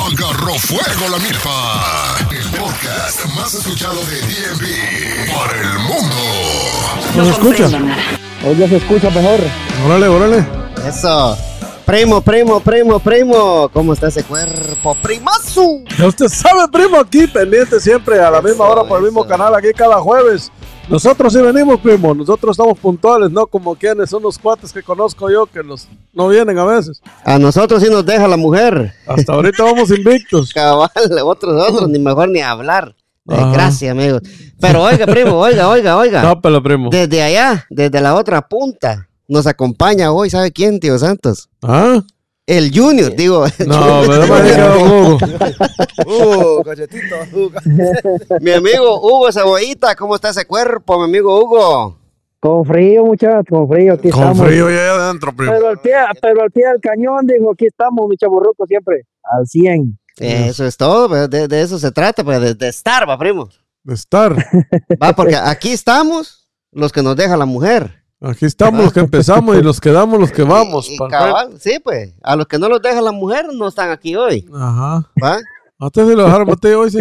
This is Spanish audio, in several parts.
Agarró fuego la milpa. El podcast más escuchado de DMV para el mundo. ¿Nos escucha? Hoy ya se escucha mejor. Órale. Eso. Primo. ¿Cómo está ese cuerpo? ¡Primazo! Ya usted sabe, primo, aquí pendiente siempre a la misma hora por el mismo canal, aquí cada jueves. Nosotros sí venimos, primo. Nosotros estamos puntuales, no como quienes son los cuates que conozco yo que no vienen a veces. A nosotros sí nos deja la mujer. Hasta ahorita vamos invictos. Cabal, otros ni mejor ni hablar. Gracias, amigos. Pero oiga, primo, oiga. Tápelo, primo. Desde allá, desde la otra punta, nos acompaña hoy, ¿sabe quién, tío Santos? ¿Ah? El Junior, digo. No, me da Hugo. Cachetito. Mi amigo Hugo Cebollita, ¿cómo está ese cuerpo, mi amigo Hugo? Con frío, muchachos, con frío, aquí Con estamos. frío ya adentro, primo. Pero al pie del cañón, digo, aquí estamos, mi chaburruco, siempre, al 100. Eso es todo, pues, de eso se trata, pues, de estar, va, primo. De estar. Va, porque aquí estamos los que nos deja la mujer. Aquí estamos los que empezamos y los que damos los que vamos. Y cabal, sí, pues, a los que no los deja la mujer no están aquí hoy. Ajá. ¿Va? ¿A usted se lo dejaron bater hoy, sí?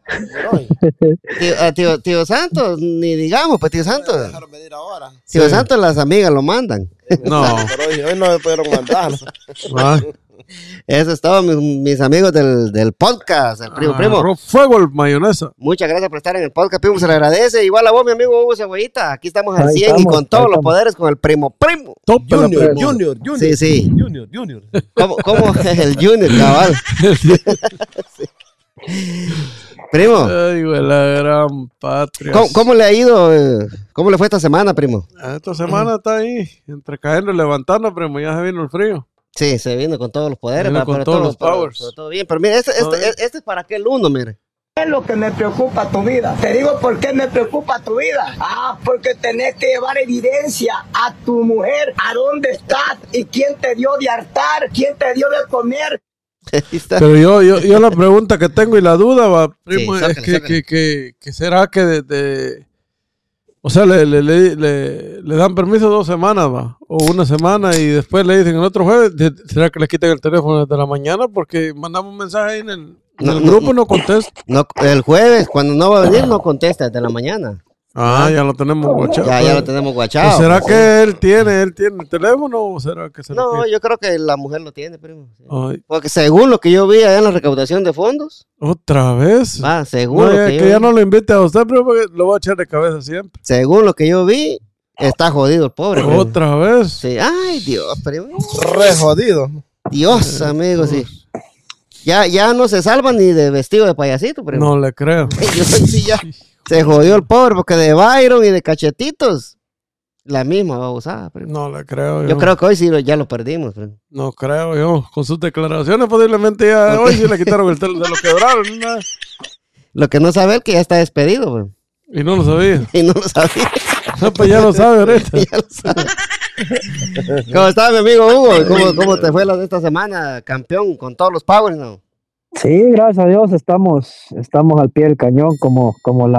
Tío Santos, ni digamos, pues, tío Santos. Dejaron venir ahora. Tío Santos, las amigas lo mandan. No. Pero hoy no me pudieron mandar. Ah. Eso es todo, mis amigos del podcast, el primo. Agarró fuego el mayonesa. Muchas gracias por estar en el podcast, primo, se le agradece. Igual a vos, mi amigo Hugo Cebollita, aquí estamos al Ahí 100 y estamos, con todos ahí los estamos. poderes con el primo. Tópela, primo. Junior. Sí. Junior. ¿Cómo es el Junior, cabal? Sí. Primo, Ay, güey, la gran patria. ¿cómo le ha ido? ¿Cómo le fue esta semana, primo? Esta semana está ahí, entre cayendo y levantando, primo, ya se vino el frío. Sí, se vino con todos los poderes. Vino con todos los powers. Pero todo bien, pero mire, este es para aquel uno, mire. ¿Qué es lo que me preocupa tu vida? Te digo por qué me preocupa tu vida. Porque tenés que llevar evidencia a tu mujer, a dónde estás y quién te dio de hartar, quién te dio de comer. Ahí está. Pero yo la pregunta que tengo y la duda, va, primo, Sí, es sácale. que será que o sea, le dan permiso 2 semanas, va, o 1 semana y después le dicen el otro jueves, ¿será que le quitan el teléfono desde la mañana? Porque mandamos un mensaje ahí en el grupo y no contesta. No, el jueves, cuando no va a venir, no contesta desde la mañana. Ya lo tenemos guachado. Ya lo tenemos guachado. ¿O será que él tiene el teléfono o será que se lo No, quita? yo creo que la mujer lo tiene, primo. Sí. Ay, Porque según lo que yo vi allá en la recaudación de fondos, ¿otra vez? va, según No, lo ya, que que yo ya vi, no lo invite a usted, pero porque lo va a echar de cabeza siempre. según lo que yo vi, está jodido el pobre. primo. ¿Otra vez? Sí. Ay, Dios, primo. Re jodido. Dios, amigo, sí. Ya no se salva ni de vestido de payasito, primo. No le creo. Yo sí ya. Se jodió el pobre porque de Byron y de cachetitos, la misma babosada, primo. No le creo. Yo creo que hoy sí ya lo perdimos, primo. No creo yo. Con sus declaraciones posiblemente ya hoy sí le quitaron el teléfono, se lo quebraron. ¿No? Lo que no sabe es que ya está despedido, primo. Y no lo sabía. Y no lo sabía. Pues ya lo sabe ahorita. Ya lo sabe. ¿Cómo está, mi amigo Hugo? ¿Cómo te fue esta semana, campeón, con todos los powers, no? Sí, gracias a Dios estamos al pie del cañón como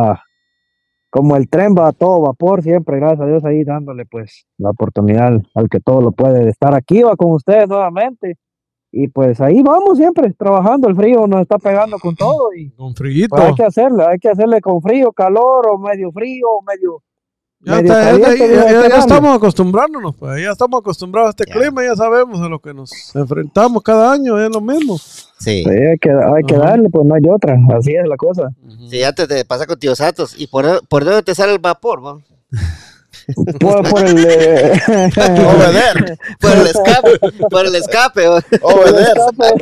el tren va a todo vapor siempre, gracias a Dios ahí dándole pues la oportunidad al que todo lo puede de estar aquí, va con ustedes nuevamente y pues ahí vamos siempre trabajando, el frío nos está pegando con todo y Con friguito. pues hay que hacerle con frío, calor o medio frío o medio Ya, medio está, caliente, ya estamos acostumbrándonos, pues. Ya estamos acostumbrados a este clima, ya sabemos a lo que nos enfrentamos cada año, es lo mismo. Sí. Sí, hay que Ajá. darle, pues no hay otra, así es la cosa. Sí, ya te pasa con tío Santos. ¿Y por dónde te sale el vapor, va? Por el Obeder. Por el escape. ¿va? Obeder.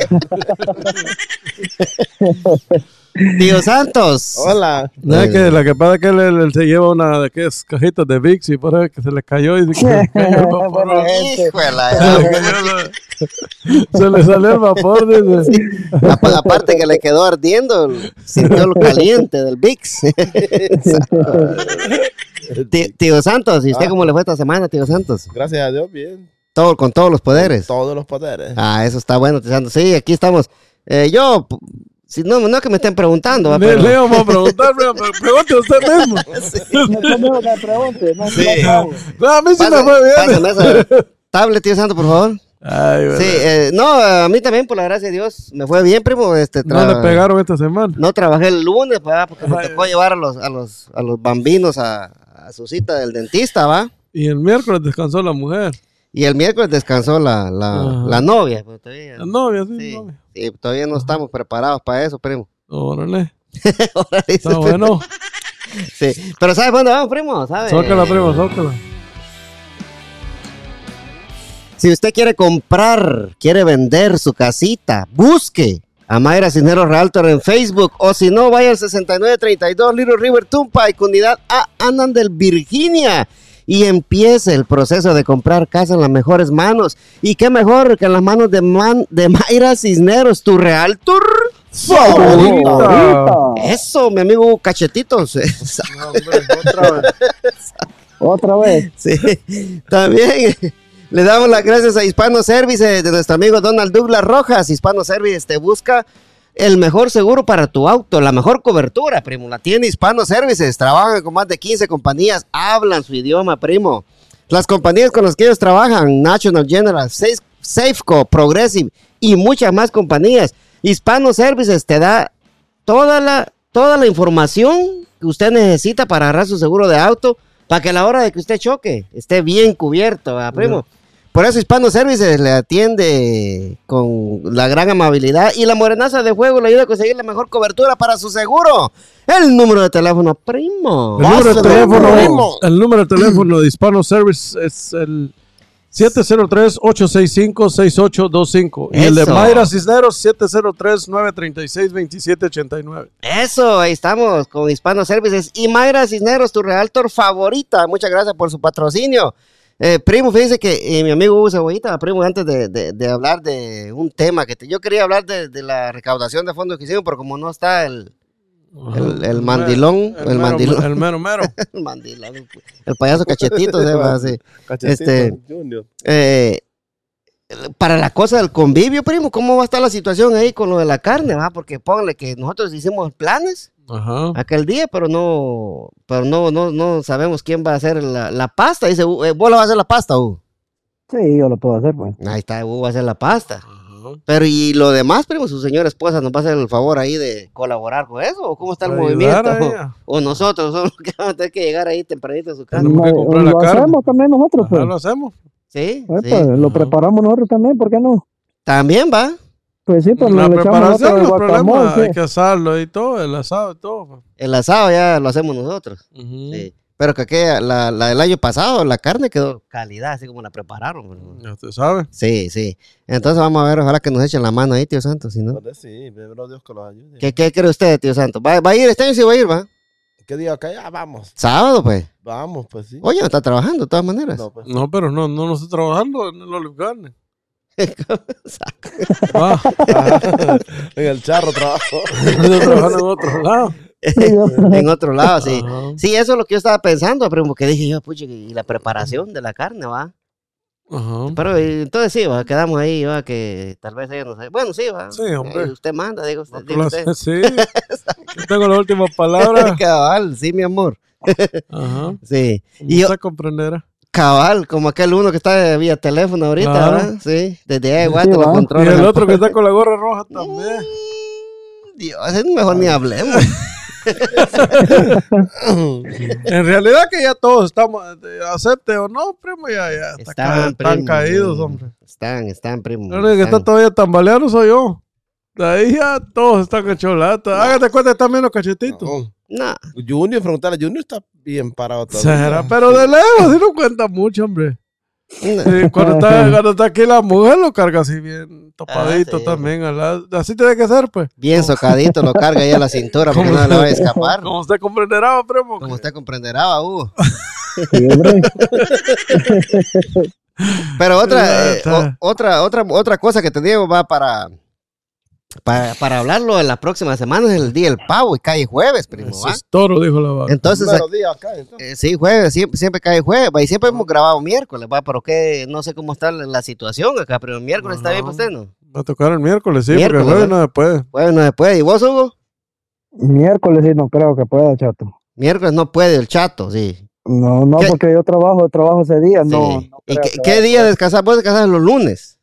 Tío Santos. Hola. No, es que la que pasa es que él se lleva una de que es cajitas de Vicks y por ahí que se le cayó y se le cayó el vapor. Buena gente. Híjole, Se le salió el vapor, dice. aparte que le quedó ardiendo, sintió lo caliente del VIX. Tío Santos, ¿y usted cómo le fue esta semana, tío Santos? Gracias a Dios, bien. Con todos los poderes. Todos los poderes. Eso está bueno, tío Santos. Sí, aquí estamos. Si no que me estén preguntando, ¿va? Pero... Le vamos a preguntar, pero pregunte usted mismo. No me pregunte, no Sí. no, no. No, a mí sí me fue bien. Pásame esa tablet, tío Santos, por favor. Ay, Sí, no, a mí también, por la gracia de Dios, me fue bien, primo. no le pegaron esta semana. No trabajé el lunes, ¿va? Porque me tocó llevar a los bambinos a su cita del dentista, ¿va? Y el miércoles descansó la mujer. Y el miércoles descansó la novia. Pues, todavía, La novia, sí, sí, novia. sí, todavía no estamos preparados para eso, primo. Órale. Ahora dice, Está bueno. sí. Pero ¿sabes dónde vamos, primo? ¿Sabe? Zócala, primo, zócala. Si usted quiere comprar, quiere vender su casita, busque a Mayra Cisneros Realtor en Facebook, o si no, vaya al 6932 Little River Turnpike, unidad A, Annandale, Virginia, y empiece el proceso de comprar casa en las mejores manos. Y qué mejor que en las manos de Mayra Cisneros, tu Realtor favorita. Eso, mi amigo Cachetitos. No, hombre, Otra vez. Sí, también le damos las gracias a Hispano Services de nuestro amigo Donald Douglas Rojas. Hispano Services te busca el mejor seguro para tu auto, la mejor cobertura, primo. La tiene Hispano Services. Trabajan con más de 15 compañías, hablan su idioma, primo. Las compañías con las que ellos trabajan, National General, Safeco, Progressive y muchas más compañías. Hispano Services te da toda la información que usted necesita para agarrar su seguro de auto, para que a la hora de que usted choque esté bien cubierto, ¿verdad, primo? Por eso Hispano Services le atiende con la gran amabilidad y la morenaza de fuego le ayuda a conseguir la mejor cobertura para su seguro. El número de teléfono, primo. El número de teléfono de Hispano Service es el 703-865-6825. Y el de Eso. Mayra Cisneros, 703-936-2789. Eso, ahí estamos con Hispano Services y Mayra Cisneros, tu realtor favorita. Muchas gracias por su patrocinio. Primo, fíjese que mi amigo Hugo Cebollita, primo, antes de hablar de un tema yo quería hablar de la recaudación de fondos que hicimos, pero como no está el mandilón, El mero mero. el mandilón, el payaso Cachetito, así. Cachetito Junior. Para la cosa del convivio, primo, ¿cómo va a estar la situación ahí con lo de la carne? ¿Va? Porque pónganle que nosotros hicimos planes Ajá. aquel día, pero no sabemos quién va a hacer la pasta. Dice, vos la vas a hacer la pasta, Hugo. Sí, yo lo puedo hacer, pues. Ahí está, Hugo va a hacer la pasta. Ajá. Pero y lo demás, primo, su señora esposa nos va a hacer el favor ahí de colaborar con eso, ¿o cómo está el Para movimiento? ayudar a ella. O nosotros somos los que vamos a tener que llegar ahí tempranito a su casa. Tenemos que comprar la Lo carne. hacemos también nosotros, Ajá, pues. lo hacemos. Sí, Pues, sí. lo preparamos nosotros también, ¿por qué no? También va. Pues sí, pues La le echamos nosotros preparación, el los guacamole, problemas, sí. hay que asarlo y todo, el asado y todo. pues. El asado ya lo hacemos nosotros. Ujú. Sí. Pero que la del año pasado, la carne quedó calidad, así como la prepararon. Primo. Ya usted sabe. Sí, sí. Entonces vamos a ver, ojalá que nos echen la mano ahí, tío Santo, si no. Pues sí, primero Dios que los ayude. ¿Qué cree usted, tío Santo? ¿Va a ir este año? Sí va a ir, ¿va? ¿Qué día acá? Ya vamos. Sábado, pues. Vamos, pues sí. Oye, no está trabajando de todas maneras. No, pues. No, pero no estoy trabajando en el Olive Garden. Ah, En el charro trabajo. estoy trabajando en otro lado. En otro lado, sí. Ajá. Sí, eso es lo que yo estaba pensando, primo, que dije yo, pucha, y la preparación de la carne, ¿va? Ajá. Pero entonces sí, ¿va? Quedamos ahí, ¿va? Que tal vez ella no sabe. Bueno, sí, ¿va? Sí, hombre. Usted manda, digo usted. Otro lado, sí. Yo tengo la última palabra. Cabal, sí, mi amor. Ajá. Sí. Y yo, Usted comprenderá. cabal, como aquel uno que está vía teléfono ahorita, Claro. ¿verdad? Sí, desde ahí, igual Sí, te lo va. Y controlan. el otro que está con la gorra roja también. Dios, es mejor ni hablemos. En realidad que ya todos estamos, acepte o no, primo, ya están primo. caídos, hombre. Están, primo. El único que está todavía tambaleando soy yo. De ahí ya todos están hechos lata. Hágate cuenta que están menos cachetitos. No, Junior, preguntarle, Junior está bien parado todavía. Será, pero de lejos, sí no cuenta mucho, hombre. no. Sí, cuando está aquí la mujer lo carga así bien topadito sí. también. Así tiene que ser, pues. Bien socadito, lo carga ahí a la cintura porque no le va a escapar. Como usted comprenderá, primo. Como usted comprenderá, Hugo. Sí, hombre. Pero Ya está. otra cosa que te digo va para hablarlo en la próxima semana es el día del pavo y cae jueves, primo. Eso ¿va? es toro, dijo la vaca. Entonces, Primeros días acá, entonces. sí, jueves, siempre cae jueves, va, y siempre hemos grabado miércoles, va, pero que no sé cómo está la situación acá, pero el miércoles está bien para usted, ¿no? Va a tocar el miércoles, sí, Miércoles, porque el jueves ¿no? no se puede. Jueves no se puede. ¿Y vos, Hugo? Miércoles sí no creo que pueda, chato. Miércoles no puede, el chato, sí. No, ¿Qué? porque yo trabajo ese día, no. Sí. no ¿Y creo que qué vaya. día descansar? ¿Vos descansar los lunes?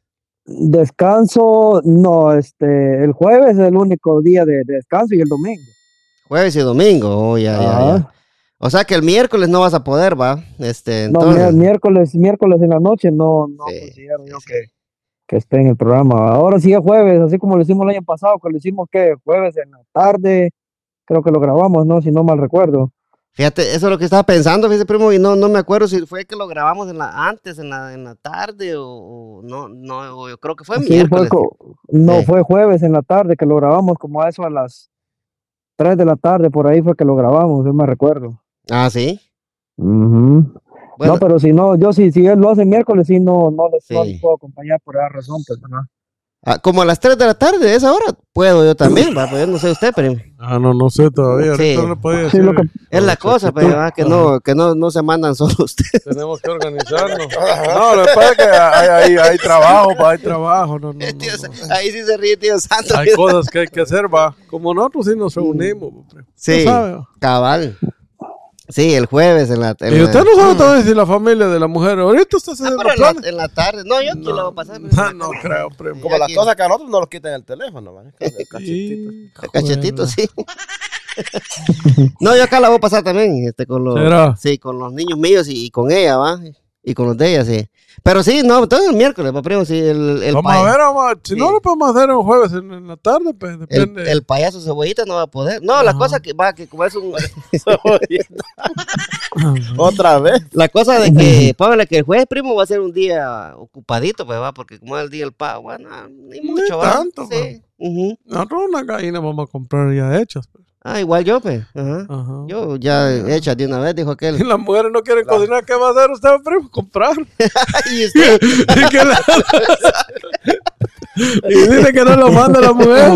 Descanso, no, el jueves es el único día de descanso y el domingo. Jueves y domingo, oh, ya. Ajá. O sea que el miércoles no vas a poder, ¿va? No, Entonces, miércoles en la noche no Sí, considero yo sí. que esté en el programa. Ahora sí es jueves, así como lo hicimos el año pasado, que lo hicimos que jueves en la tarde, creo que lo grabamos, ¿no? Si no mal recuerdo. Fíjate, eso es lo que estaba pensando, fíjate, primo, y no me acuerdo si fue que lo grabamos antes, en la tarde, o no, yo creo que fue Sí, miércoles. Sí. fue jueves en la tarde que lo grabamos, como a eso a las 3 de la tarde, por ahí fue que lo grabamos, yo me recuerdo. Ah, ¿sí? Ujú. Bueno, No, pero si no, yo si él lo hace miércoles, sí, no les Sí. puedo acompañar por esa razón, pues, ¿no? como a las 3 de la tarde, esa hora, puedo yo también, ¿va? Pues yo no sé usted, primo. No sé todavía. Sí. Ahorita no le podía Sí, decir. lo que- Es la cosa, pero que no se mandan solo ustedes. Tenemos que organizarnos. No, lo que pasa es que hay trabajo, pa, hay trabajo. No. Ahí sí se ríe, tío Santo. Hay cosas que hay que hacer, va. Como nosotros sí nos reunimos. Sí, ¿No sabe, va? cabal. Sí, el jueves en la Y usted no sabe todavía si la familia de la mujer. Ahorita usted se pero en la tarde. No, yo aquí lo voy a pasar. No creo, primo. Como las aquí- cosas que a nosotros nos los quitan el teléfono, man. El cachetito. El cachetito, sí. No, yo acá la voy a pasar también, ¿Será? sí, con los niños míos y con ella, ¿va? Y con los de ella, sí. Pero sí, no, todo el miércoles, pa, primo, sí, el Vamos a ver, si Sí. no lo podemos hacer un jueves en la tarde, pues depende. el payaso cebollita no va a poder. No, la cosa que va, que como es un... Otra vez. La cosa de que, póngale que el jueves, primo, va a ser un día ocupadito, pues, va, porque como es el día del pago, bueno, ni mucho, va. tanto, Sí. Ujú. Nosotros una gallina vamos a comprar ya hechas. Pues. Ah, igual yo, pues. Ajá. Ajá. Yo ya hecha de una vez, dijo Y aquel. las mujeres no quieren cocinar, ¿qué va a hacer usted, primo? Comprar. ¿Y usted? y, que y dice que no lo manda la mujer.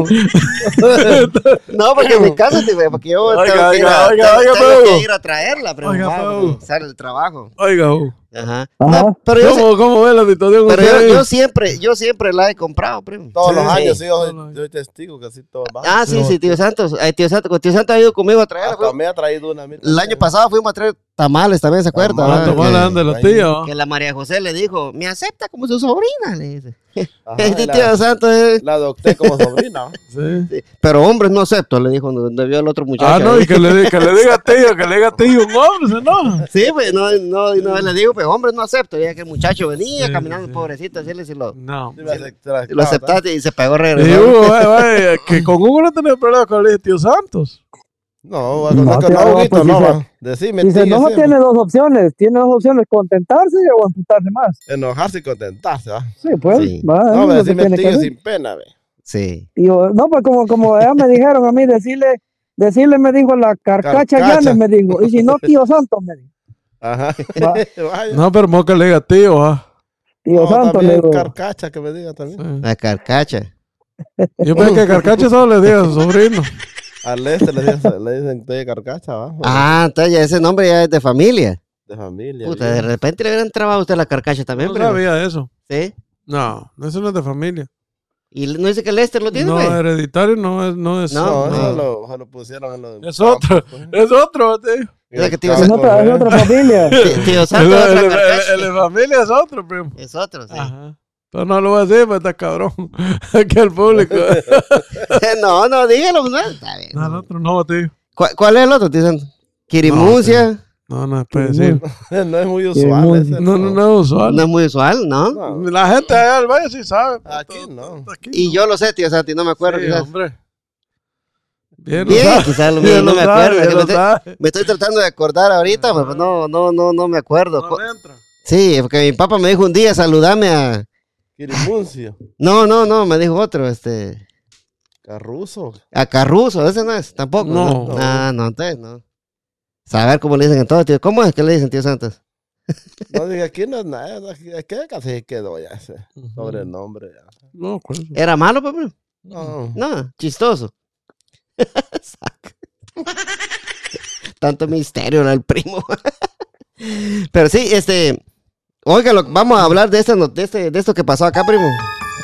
No, porque en mi caso, porque yo Oiga, tengo que ir oiga, a, oiga, tengo- oiga, tengo Pau. que ir a traerla, pero Oiga, Pau. sale el trabajo. Oiga, Ajá. Ajá. No, pero yo, ¿cómo ve la situación? pero usted? yo siempre la he comprado, primo. Todos los Sí. años, sí, yo soy testigo que así todos van. Ah, sí, tío Santos. Tío Santos ha ido conmigo a traerla. Hasta me ha traído una. El año pasado fuimos a traer tamales también, ¿se acuerda? Ah, Ah, tomar la de la tía. ¿va? que la María José le dijo, me acepta como su sobrina, le dice. Ajá, Este la- tío Santos La adopté como sobrina. Sí. sí, pero hombres no acepto, le dijo donde vio el otro muchacho. Ah, no, ahí. y que le diga tío, que le diga tío, un hombre, se enoja. Sí, pues no, y una vez le digo, pues hombres no acepto. Ya que el muchacho venía Sí, caminando, sí. pobrecito, decirle si lo No. si lo aceptaste y se pegó Y regresando. Hugo, vaya, que con Hugo no tenía problema con el tío Santos. No, No, que tío, no, pues, Huguito, no, dice- va. Decime, Dice, tío, no sí, tiene dos opciones, contentarse o amputarse más. enojarse y contentarse, ¿va? Sí, pues, Sí. va, No, eso es lo que decime, tiene que tío, hacer. sin pena, ve. Sí. Y yo, no, pues como ya me dijeron a mí, decirle me dijo la carcacha Carcacha. Llanes, me dijo, y si no, tío Santos, me dijo. Ajá. Va. Vaya. No, pero mo que le diga tío, ah. Tío No, Santos, le también digo, carcacha que me diga también. Sí. La carcacha. Yo pensé que Carcacha solo le diga a su sobrino. Al le dicen de carcacha, ¿va? Ah, entonces ya ese nombre ya es de familia. De familia. Puta, bien. de repente le hubieran trabado a usted la carcacha también, No primo. sabía eso. Sí. No, eso no es de familia. Y no dice que Lester lo tiene, No, pues. hereditario no es. No, No, no. eso lo pusieron en lo de Es otro, es otro, tío. Es que te iba a es hacer- otra familia. Tío Santos es otra carcacha. El de familia es otro, primo. Es otro, sí. Ajá. Pero no lo voy a decir, pues está cabrón. Aquí al público. No, dígalo, no. Está bien. No, el otro no, tío. ¿Cuál es el otro, tío Santos? Quirimuncia. No, no es para decir. No es muy Sí, usual muy- ese. No es usual. No es muy usual, ¿no? No, La gente allá del valle sí sabe. pues, Aquí todo- no. todo aquí Y yo lo sé, tío Santi, no me acuerdo. Sí, quizás. hombre. Bien, Bien, lo sabe. quizás lo Bien mismo, no lo me sabe, acuerdo. bien que lo sabe. me estoy tratando de acordar ahorita, pero no me acuerdo. No le entra. Sí, porque mi papá me dijo un día, saludame a... Quirimuncio. No, me dijo otro, Carruso. a Carruso, ese no es, tampoco. No. No, entonces no. Saber cómo le dicen en todo, tío. ¿Cómo es que le dicen, tío Santos? No, dije, aquí no es nada. Aquí casi quedó ya ese sobrenombre. Ya. No, pues. ¿Era malo, papá? No. No, chistoso. Saca. Tanto misterio era el primo. Pero sí, oiga, vamos a hablar de esto que pasó acá, primo.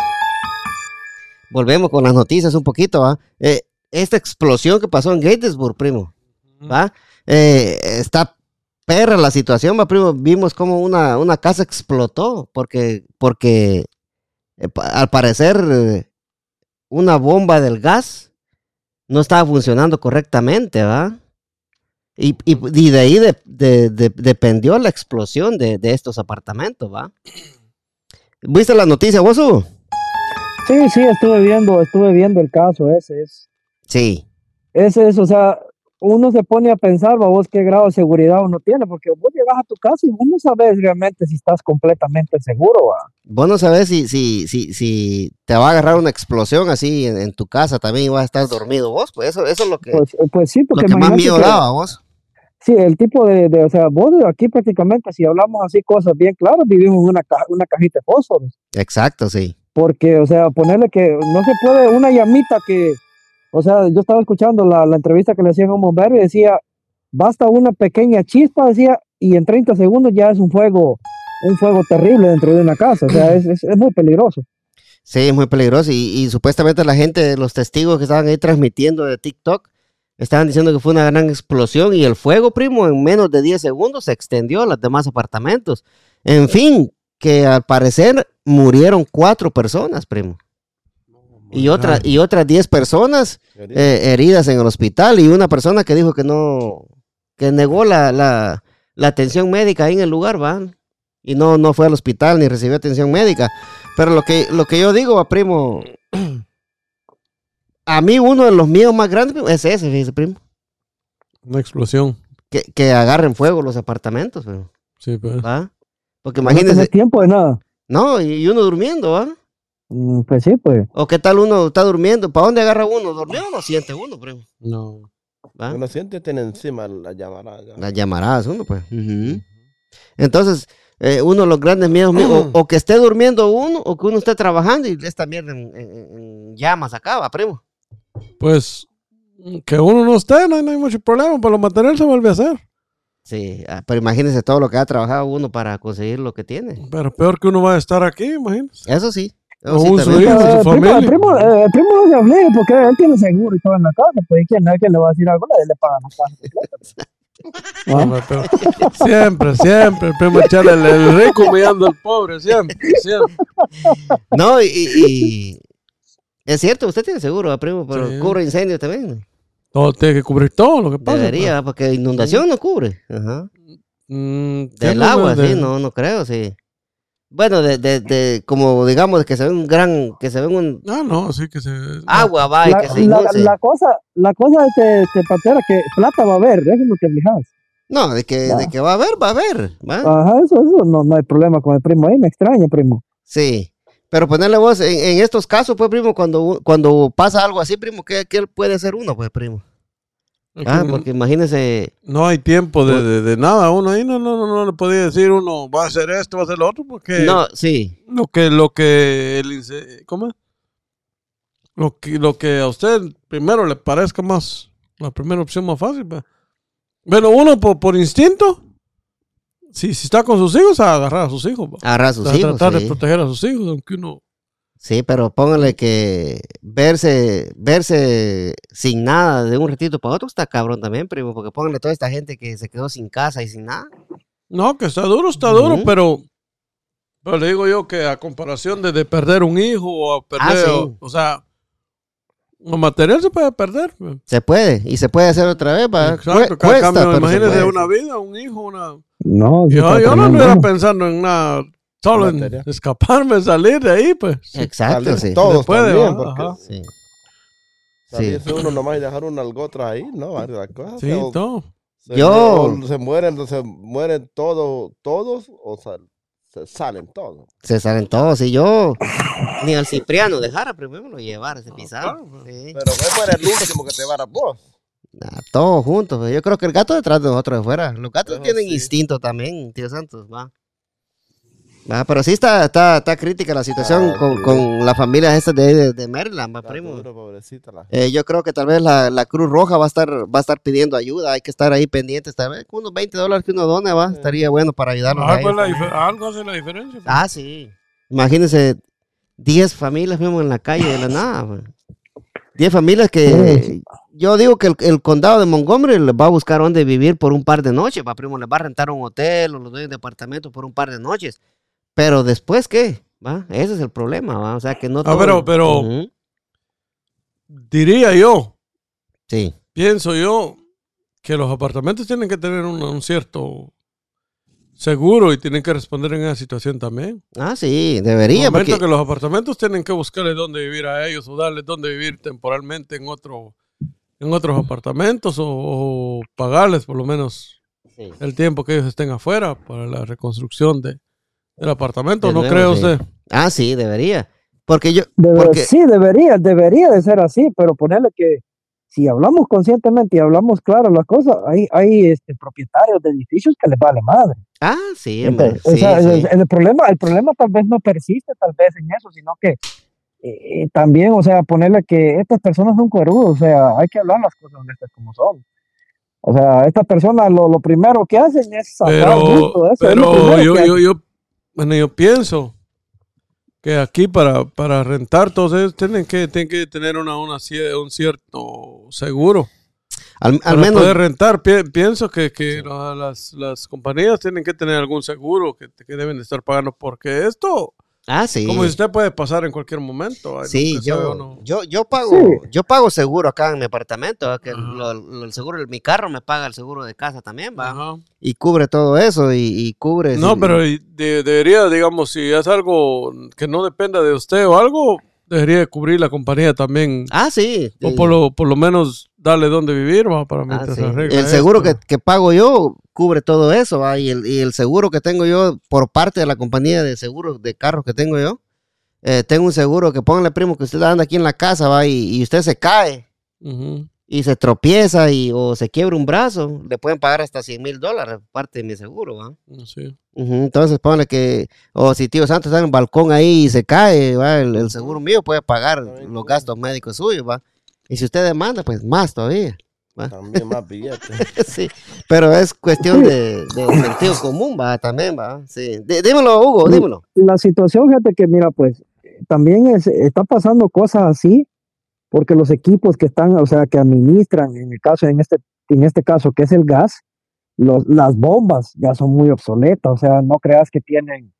Volvemos con las noticias un poquito, ¿va? Esta explosión que pasó en Gettysburg, primo, ¿va? Está perra la situación, ¿va, primo? Vimos como una casa explotó porque Al parecer, una bomba del gas no estaba funcionando correctamente, ¿va? Y de ahí dependió la explosión de estos apartamentos, ¿va? ¿Viste la noticia, vos, Hugo? Sí, estuve viendo el caso ese. Sí. Ese es, o sea, uno se pone a pensar, vos, qué grado de seguridad uno tiene, porque vos llegas a tu casa y vos no sabes realmente si estás completamente seguro, ¿va? Vos no sabes si te va a agarrar una explosión así en tu casa también y vas a estar dormido vos, pues eso es lo que, Pues sí, lo porque que más imagínate miedo que- daba, vos. Sí, el tipo o sea, vos aquí prácticamente, si hablamos así cosas bien claras, vivimos en una cajita de fósforos. Exacto, sí. Porque, o sea, ponerle que no se puede una llamita que, o sea, yo estaba escuchando la entrevista que le hacían a un bombero y decía, basta una pequeña chispa, decía, y en 30 segundos ya es un fuego terrible dentro de una casa, o sea, es muy peligroso. Sí, es muy peligroso y supuestamente la gente, los testigos que estaban ahí transmitiendo de TikTok, estaban diciendo que fue una gran explosión y el fuego, primo, en menos de 10 segundos se extendió a los demás apartamentos. En fin, que al parecer murieron 4 personas, primo. Y otras 10 personas heridas en el hospital y una persona que dijo que no, que negó la atención médica ahí en el lugar, ¿va? Y no fue al hospital ni recibió atención médica. Pero lo que yo digo, primo, a mí uno de los míos más grandes es ese, fíjese, primo. Una explosión. Que agarren fuego los apartamentos, primo, Sí, pues. ¿va? Porque No imagínese, tenés tiempo de nada. no, y uno durmiendo, ¿va? Pues sí, pues. O qué tal uno está durmiendo, ¿para dónde agarra uno? ¿Dormido o no siente uno, primo? No. ¿Va? Uno siente tiene encima la llamarada. Las llamarás uno, pues. Entonces, uno de los grandes miedos míos, o que esté durmiendo uno, o que uno esté trabajando y esta mierda en llamas acá, va, primo. Pues que uno no esté, no hay mucho problema, pero lo material se vuelve a hacer. Sí, pero imagínese todo lo que ha trabajado uno para conseguir lo que tiene. Pero peor que uno va a estar aquí, imagínate. Eso sí. Eso O sí un también. suyo. Con su familia. El primo no se hable porque él tiene seguro y todo en la casa, pues ¿quién le va a decir algo? Le pagan la casa completa. Hombre, pero siempre, el primo echarle el rico humillando al pobre, siempre. No, y es cierto, usted tiene seguro, ¿va, primo? Pero Sí. cubre incendios también. Todo tiene que cubrir todo lo que pasa. Debería, porque inundación no cubre. Ajá. Del Del agua, sí, no creo, sí. Bueno, como digamos, que se ve un Ah, no, sí que se... agua, va, y que se inunde. La cosa de Pantera, que plata va a haber, eso es lo que fijas. No, de que va a haber, ¿va? Ajá, eso no hay problema con el primo ahí, me extraña, primo. Sí. Pero ponerle vos, en estos casos, pues, primo, cuando pasa algo así, primo, ¿qué puede hacer uno, pues, primo? Porque imagínese. No hay tiempo de nada. Uno ahí no le podía decir uno va a hacer esto, va a hacer lo otro, porque No, sí. ¿cómo es? Lo que a usted primero le parezca más, la primera opción más fácil. Pues. Bueno, uno por instinto, si está con sus hijos, a agarrar a sus hijos. Pues. Agarrar a sus hijos, Tratar sí. de proteger a sus hijos, aunque uno... Sí, pero póngale que verse sin nada de un ratito para otro está cabrón también, primo, porque póngale toda esta gente que se quedó sin casa y sin nada. No, que está duro, pero le digo yo que a comparación de perder un hijo o a perder, sí. o sea, lo material se puede perder. Pues. Se puede, y se puede hacer otra vez, ¿va? Exacto, Cuesta, cambio, pero se imagínese puede. una vida, un hijo, una... No, Yo no estuviera pensando en nada, solo en Material. escaparme, salir de ahí, pues. Exacto, sí. Todos Se puede, también, ¿va? porque Ajá. Sí. salirse uno nomás y dejar una algotra ahí, ¿no? Varias cosas. Sí, todo. Se mueren todos, o se salen todos. Se salen todos, y yo ni al Cipriano dejara primero lo llevar ese pisado. Sí. Pero fue el último que te va a vos. Todos juntos, pues. Yo creo que el gato detrás de nosotros de fuera. Los gatos Eso tienen sí. instinto también, tío Santos, va. Pero sí está crítica la situación con las familias estas de Maryland, va, primo. Duro, pobrecita la Yo creo que tal vez la Cruz Roja va a estar pidiendo ayuda. Hay que estar ahí pendientes. Tal vez con unos $20 que uno done, va. Estaría bueno para ayudarlos. a ellos. Algo hace la diferencia. Pues. Sí. Imagínense 10 familias mismo en la calle de la nada. Man. 10 familias que yo digo que el condado de Montgomery les va a buscar dónde vivir por un par de noches. Va, primo, les va a rentar un hotel o los dueños de departamentos por un par de noches. Pero después, ¿qué? ¿va? Ese es el problema, ¿va? O sea, que no pero Ujú. diría yo, Sí. pienso yo, que los apartamentos tienen que tener un cierto seguro y tienen que responder en esa situación también. Ah, sí, En debería, el momento porque... que los apartamentos tienen que buscarle dónde vivir a ellos o darles dónde vivir temporalmente en otros apartamentos o pagarles por lo menos Sí. el tiempo que ellos estén afuera para la reconstrucción del apartamento, De ¿no nuevo, cree sí. usted? Ah, sí, debería. Porque yo... Sí, debería de ser así, pero ponerle que si hablamos conscientemente y hablamos claro las cosas, hay propietarios de edificios que les vale madre. Ah, sí, hombre. Entonces, o Sí, sea, sí. el problema tal vez no persiste tal vez en eso, sino que también, o sea, ponerle que estas personas son cuerudos, o sea, hay que hablar las cosas honestas como son. O sea, estas personas lo primero que hacen es sacar gusto de eso, es lo Pero primero que hacen. bueno, yo pienso que aquí para rentar todos ellos tienen que tener un cierto seguro. Al Para menos... poder rentar, pienso que las compañías tienen que tener algún seguro que deben de estar pagando, porque esto, Ah, sí. como usted puede pasar en cualquier momento. Sí, nunca sabe uno. Sí. yo pago seguro acá en mi apartamento, ¿va? Que Ajá. el seguro de mi carro me paga el seguro de casa también, va. Ajá. Y cubre todo eso y cubre... No, si- pero debería, digamos, si es algo que no dependa de usted o algo, debería de cubrir la compañía también. Ah, sí. O Sí. por lo menos darle dónde vivir, ¿va? Para Ah, mientras sí. se arregla El seguro esto. que pago yo cubre todo eso, ¿va? Y el seguro que tengo yo por parte de la compañía de seguros de carros que tengo yo, tengo un seguro que póngale, primo, que usted anda aquí en la casa, ¿va? Y usted se cae Ujú. y se tropieza o se quiebra un brazo, le pueden pagar hasta $100,000 parte de mi seguro, ¿va? Sí. Ujú. Entonces ponle que, o si tío Santos está en el balcón ahí y se cae, ¿va? El seguro mío puede pagar los gastos médicos suyos, ¿va? Y si usted demanda, pues más todavía. ¿va? También más billetes. Sí, pero es cuestión de sentido común, va, también, va. Sí. Dímelo, Hugo, dímelo. La situación, fíjate que, mira, pues también está pasando cosas así, porque los equipos que están, o sea, que administran, en este caso, que es el gas, las bombas ya son muy obsoletas, o sea, no creas que tienen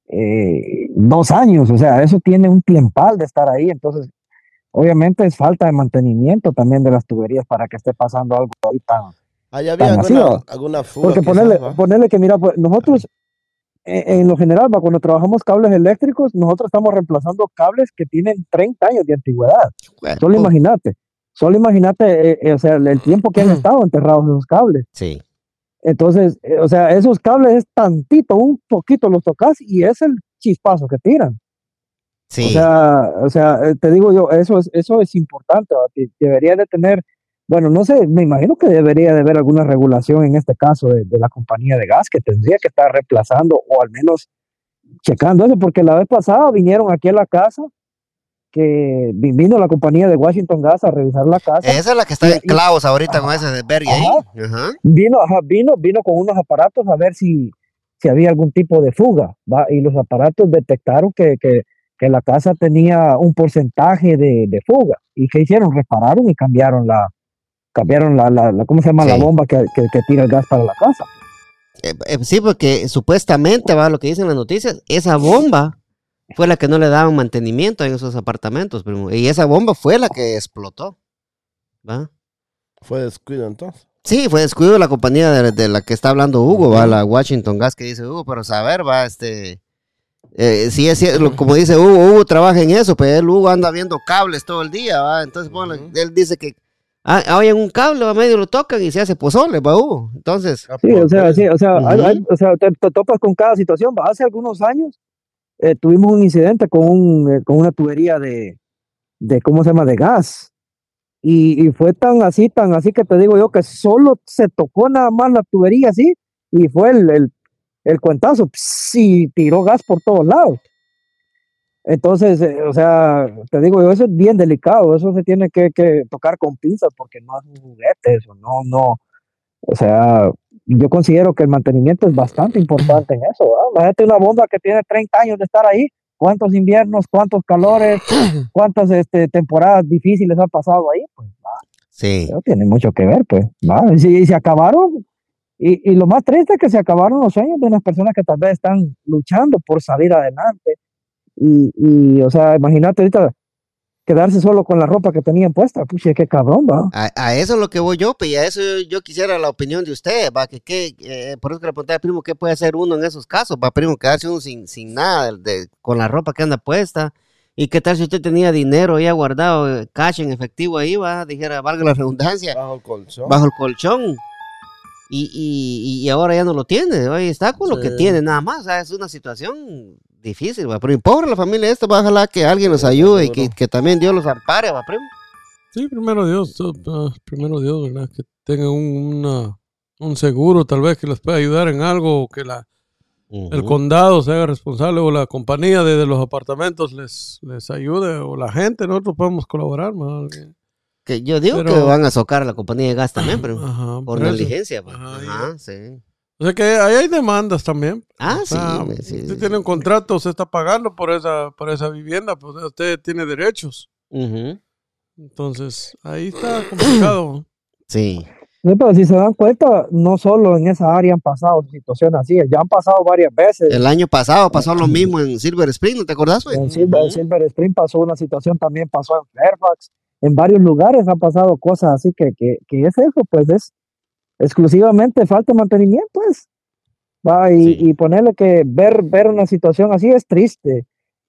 2 años, o sea, eso tiene un tiempal de estar ahí, entonces, obviamente es falta de mantenimiento también de las tuberías para que esté pasando algo ahí Ahí había tan así, ¿va? alguna fuga Porque quizás, ¿va? ponerle que, mira, pues nosotros, en lo general, ¿va? Cuando trabajamos cables eléctricos, nosotros estamos reemplazando cables que tienen 30 años de antigüedad. Solo imagínate, o sea, el tiempo que han estado enterrados esos cables. Sí. Entonces, o sea, esos cables es tantito, un poquito los tocas y es el chispazo que tiran. Sí. O sea, te digo yo, eso es importante, ¿va? Debería de tener, bueno, no sé, me imagino que debería de haber alguna regulación en este caso de la compañía de gas que tendría que estar reemplazando o al menos checando eso, porque la vez pasada vinieron aquí a la casa, que vino la compañía de Washington Gas a revisar la casa. Esa es la que está en clavos ahorita con ese de Berry ahí. Ajá. Vino con unos aparatos a ver si había algún tipo de fuga, ¿va? Y los aparatos detectaron que la casa tenía un porcentaje de fuga. ¿Y qué hicieron? Repararon y cambiaron la ¿cómo se llama? Sí. La bomba que tira el gas para la casa. Sí, porque supuestamente, va, lo que dicen las noticias, esa bomba fue la que no le daban mantenimiento en esos apartamentos, primo. Y esa bomba fue la que explotó, ¿va? Fue descuido entonces. Sí, fue descuido de la compañía de la que está hablando Hugo, va, la Washington Gas que dice Hugo, pero saber, va, sí es cierto, como dice Hugo trabaja en eso, pero Hugo anda viendo cables todo el día, va, entonces, bueno, él dice que oyen un cable, va, medio lo tocan y se hace pozole, va, Hugo, entonces. Sí, o sea, o sea, te topas con cada situación. Va. Hace algunos años tuvimos un incidente con una tubería de ¿cómo se llama? De gas. Y fue tan así que te digo yo que solo se tocó nada más la tubería así y fue el cuentazo y tiró gas por todos lados. Entonces, o sea, te digo yo, eso es bien delicado, eso se tiene que tocar con pinzas porque no es un juguete, eso, no, o sea, yo considero que el mantenimiento es bastante importante en eso, ¿verdad? Imagínate una bomba que tiene 30 años de estar ahí, cuántos inviernos, cuántos calores, cuántas temporadas difíciles han pasado ahí, pues, Sí. eso tiene mucho que ver, pues, ¿va? Y se acabaron, y lo más triste es que se acabaron los sueños de unas personas que tal vez están luchando por salir adelante, o sea, imagínate ahorita quedarse solo con la ropa que tenían puesta, pucha, qué cabrón, va. A eso es lo que voy yo, pues, y a eso yo quisiera la opinión de usted, va, por eso que le pregunté al primo, ¿qué puede hacer uno en esos casos? Va, primo, quedarse uno sin nada, con la ropa que anda puesta, y qué tal si usted tenía dinero ya guardado, cash en efectivo ahí, va, dijera, valga la redundancia, Bajo el colchón. bajo el colchón, y ahora ya no lo tiene, oye, está con lo que tiene nada más, o sea, es una situación difícil, va, pero pobre la familia esta, va, ojalá que alguien los ayude y que también Dios los ampare, va, primo. Sí, primero Dios, ¿verdad? Que tengan un seguro tal vez que les pueda ayudar en algo, o que el condado se haga responsable, o la compañía de los apartamentos les ayude, o la gente, nosotros podemos colaborar, man. Que yo digo que van a socar a la compañía de gas también, pero por negligencia. Pues. Ajá, sí. O sea que ahí hay demandas también. Ah, o sea, sí. Usted tiene un contrato, usted está pagando por esa vivienda, pues usted tiene derechos. Entonces, ahí está complicado. Sí. Sí, pero si se dan cuenta, no solo en esa área han pasado situaciones así, ya han pasado varias veces. El año pasado pasó lo mismo en Silver Spring, ¿no te acordás, güey? En Silver Spring pasó una situación, también pasó en Fairfax. En varios lugares han pasado cosas así que es eso, pues es exclusivamente falta de mantenimiento, pues. Va, y ponerle que ver una situación así es triste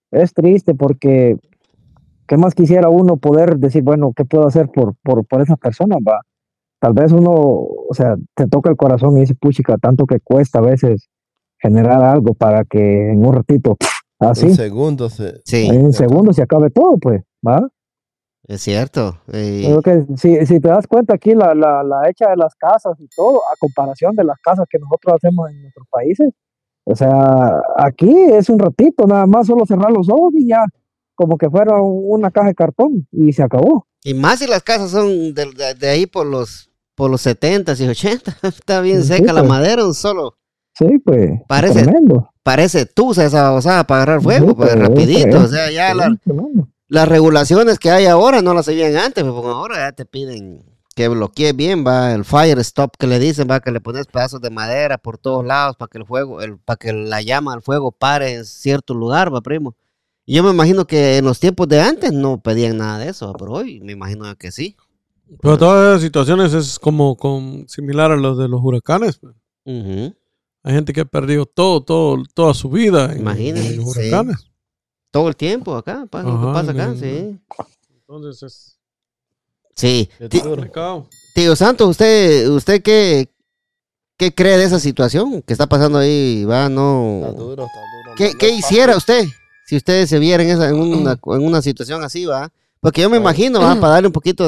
porque ¿qué más quisiera uno poder decir, bueno, qué puedo hacer por esas personas, va? Tal vez uno, o sea, te toca el corazón y dice, puchica, tanto que cuesta a veces generar algo para que en un ratito, así, En segundos. en segundos se acabe todo, pues, ¿va? Es cierto. Creo que si te das cuenta aquí, la hecha de las casas y todo, a comparación de las casas que nosotros hacemos en nuestros países, o sea, aquí es un ratito, nada más solo cerrar los ojos y ya, como que fuera una caja de cartón y se acabó. Y más si las casas son de ahí por los 70s y 80s, está bien seca la madera, un solo. Sí, pues, parece tusa esa osada para agarrar fuego, pues rapidito, o sea, ya las regulaciones que hay ahora no las habían antes, porque ahora ya te piden que bloquee bien, va, el fire stop que le dicen, va, que le pones pedazos de madera por todos lados para que para que la llama al fuego pare en cierto lugar, va, primo. Y yo me imagino que en los tiempos de antes no pedían nada de eso, pero hoy me imagino que sí. Pero todas esas situaciones es como similar a los de los huracanes. Hay gente que ha perdido toda su vida en los huracanes. Sí. Todo el tiempo acá, lo que pasa acá, sí. Entonces es... Sí. Complicado. Tío Santos, ¿usted qué cree de esa situación que está pasando ahí? Va, no. Está duro. ¿Qué hiciera usted si usted se viera en una situación así, va? Porque yo me imagino, va, para darle un poquito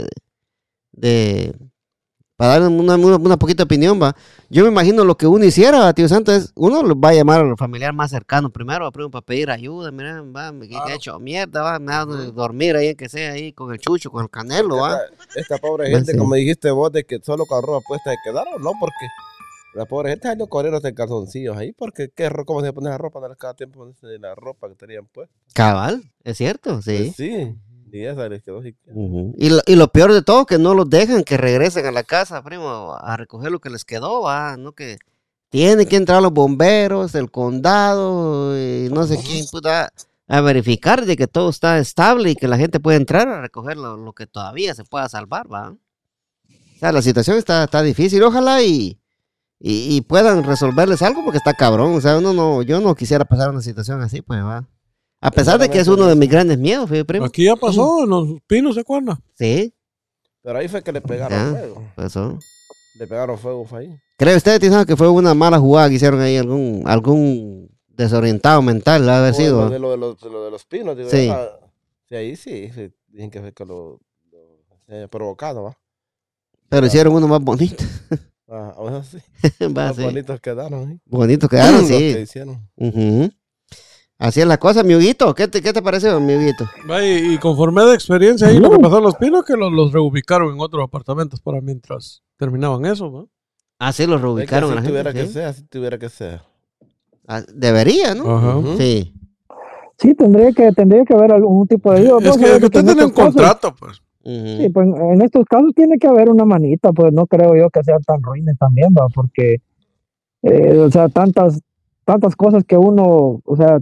para darle una poquita opinión, va. Yo me imagino lo que uno hiciera, tío Santos, es uno va a llamar al familiar más cercano primero, va, para pedir ayuda, mira, va, me he hecho mierda, va, me da donde dormir ahí, que sea ahí con el chucho, con el canelo, va. Esta pobre gente, como dijiste vos, de que solo con ropa puesta se quedaron, ¿no? Porque la pobre gente salió corriendo en calzoncillos ahí, porque ¿cómo se pone la ropa? Cada tiempo ponerse la ropa que tenían puesta. Cabal, es cierto, sí. Pues sí. Y esa les quedó siquiera. Y lo peor de todo, que no los dejan que regresen a la casa, primo, a recoger lo que les quedó, va, no que tienen que entrar los bomberos, el condado, y no sé quién, puta, a verificar de que todo está estable y que la gente puede entrar a recoger lo que todavía se pueda salvar, va. O sea, la situación está difícil, ojalá y puedan resolverles algo porque está cabrón, o sea, yo no quisiera pasar una situación así, pues, va. A pesar de que es uno de mis grandes miedos, primo. Aquí ya pasó, en los Pinos, ¿se acuerda? Sí. Pero ahí fue que le pegaron fuego. Pasó. Le pegaron fuego, fue ahí. ¿Cree usted, Tizano, que fue una mala jugada que hicieron ahí? ¿Algún desorientado mental ha haber sido? Lo de los pinos, digo, sí. Sí, ahí sí. Dicen que fue que lo provocado, ¿va? Pero hicieron uno más bonito. Bueno, sí. Más bonitos quedaron, ¿eh? Bonitos quedaron, sí. Los que hicieron. Así es la cosa, mi Huguito. ¿Qué te parece, mi Huguito? Y conforme de experiencia ahí, lo que pasó en los Pinos, que los reubicaron en otros apartamentos para mientras terminaban eso, ¿no? Ah, sí, los reubicaron a la gente. Si tuviera que ser. Debería, ¿no? Ajá. Sí. Sí, tendría que haber algún tipo de ayuda. Es que usted tiene un contrato, pues. Sí, pues en estos casos tiene que haber una manita, pues no creo yo que sean tan ruines también, va, porque, o sea, tantas cosas que uno, o sea,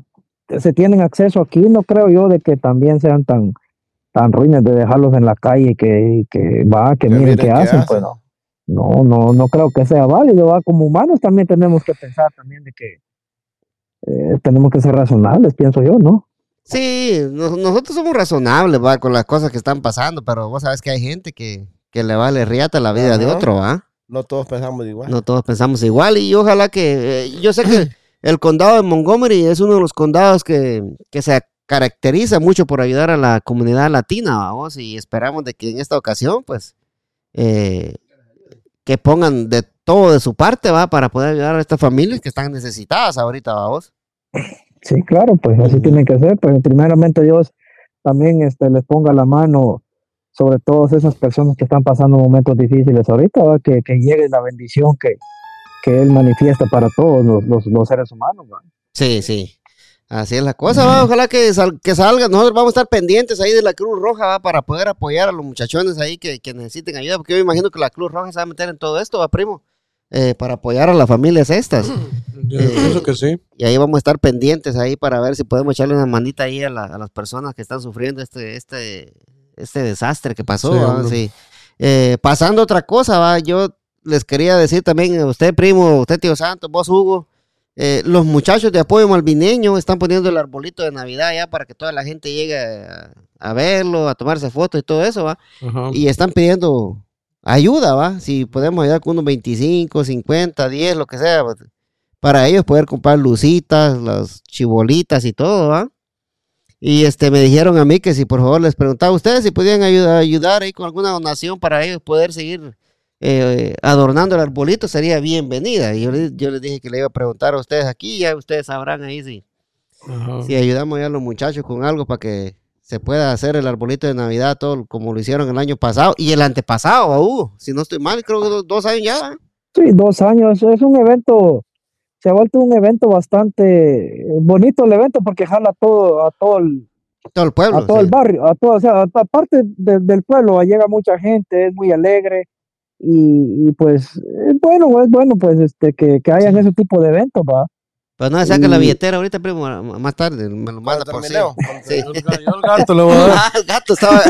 se tienen acceso aquí, no creo yo de que también sean tan ruines de dejarlos en la calle que miren qué hacen, pues no creo que sea válido, ¿va? Como humanos también tenemos que pensar también de que tenemos que ser razonables, pienso yo, ¿no? Sí, nosotros somos razonables, va, con las cosas que están pasando, pero vos sabes que hay gente que le vale riata la vida de otro, ¿va? No todos pensamos igual. No todos pensamos igual y ojalá que, yo sé que el condado de Montgomery es uno de los condados que se caracteriza mucho por ayudar a la comunidad latina, vamos, y esperamos de que en esta ocasión, pues, que pongan de todo de su parte, va, para poder ayudar a estas familias que están necesitadas ahorita, vamos. Sí, claro, pues así tiene que ser, pero primeramente Dios también les ponga la mano sobre todas esas personas que están pasando momentos difíciles ahorita, ¿va? Que llegue la bendición que Él manifiesta para todos los seres humanos, ¿va? Sí, así es la cosa, ¿va? Ojalá que salga, nosotros vamos a estar pendientes ahí de la Cruz Roja, ¿va? Para poder apoyar a los muchachones ahí que necesiten ayuda, porque yo me imagino que la Cruz Roja se va a meter en todo esto, ¿va, primo? Para apoyar a las familias estas. Yo pienso que sí. Y ahí vamos a estar pendientes ahí para ver si podemos echarle una manita ahí a las personas que están sufriendo este desastre que pasó, Sí, ¿va? Sí. Pasando otra cosa, ¿va? Yo les quería decir también, usted primo, usted tío Santos, vos Hugo, los muchachos de Apoyo Malvineño están poniendo el arbolito de Navidad ya para que toda la gente llegue a verlo, a tomarse fotos y todo eso, ¿va? Ajá. Y están pidiendo ayuda, ¿va? Si podemos ayudar con unos 25, 50, 10, lo que sea, ¿va? Para ellos poder comprar lucitas, las chibolitas y todo, ¿va? Y me dijeron a mí que si por favor les preguntaba a ustedes si podían ayudar ahí con alguna donación para ellos poder seguir adornando el arbolito, sería bienvenida. Y yo les dije que le iba a preguntar a ustedes aquí, ya ustedes sabrán ahí si ayudamos ya a los muchachos con algo para que se pueda hacer el arbolito de Navidad todo como lo hicieron el año pasado y el antepasado, Hugo, si no estoy mal, creo que 2 años ya. Sí, 2 años, es un evento, se ha vuelto un evento bastante bonito el evento porque jala a todo el pueblo, a todo el barrio, o sea, aparte del pueblo llega mucha gente, es muy alegre y pues es bueno pues que hayan ese tipo de eventos, va. Pues no, saca la billetera ahorita, primo, más tarde, me lo manda por sí. Yo el gato le voy a dar. El gato estaba,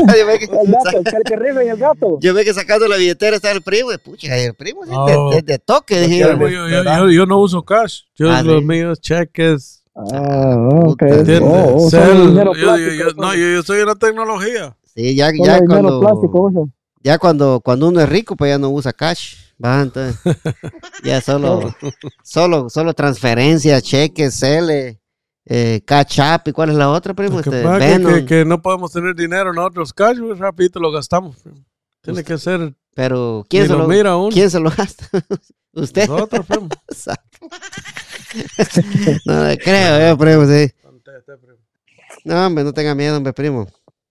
el que rime y el gato. Yo ve que sacando la billetera está el primo, pucha, el primo sí, No. de toque, dije Yo no uso cash, los míos cheques. Ok. ¿Entiendes? Dinero plástico, yo soy de la tecnología. Sí, ya dinero plástico, usa. Ya cuando uno es rico, pues ya no usa cash, va, entonces ya solo transferencias, cheques, Cele, Cash App, ¿y cuál es la otra, primo? Que no podemos tener dinero nosotros, cash, pues, rapidito lo gastamos. Tiene que ser. Pero ¿quién se lo gasta? ¿Usted? Nosotros, primo. No creo, primo, sí. No, hombre, no tenga miedo, hombre, primo.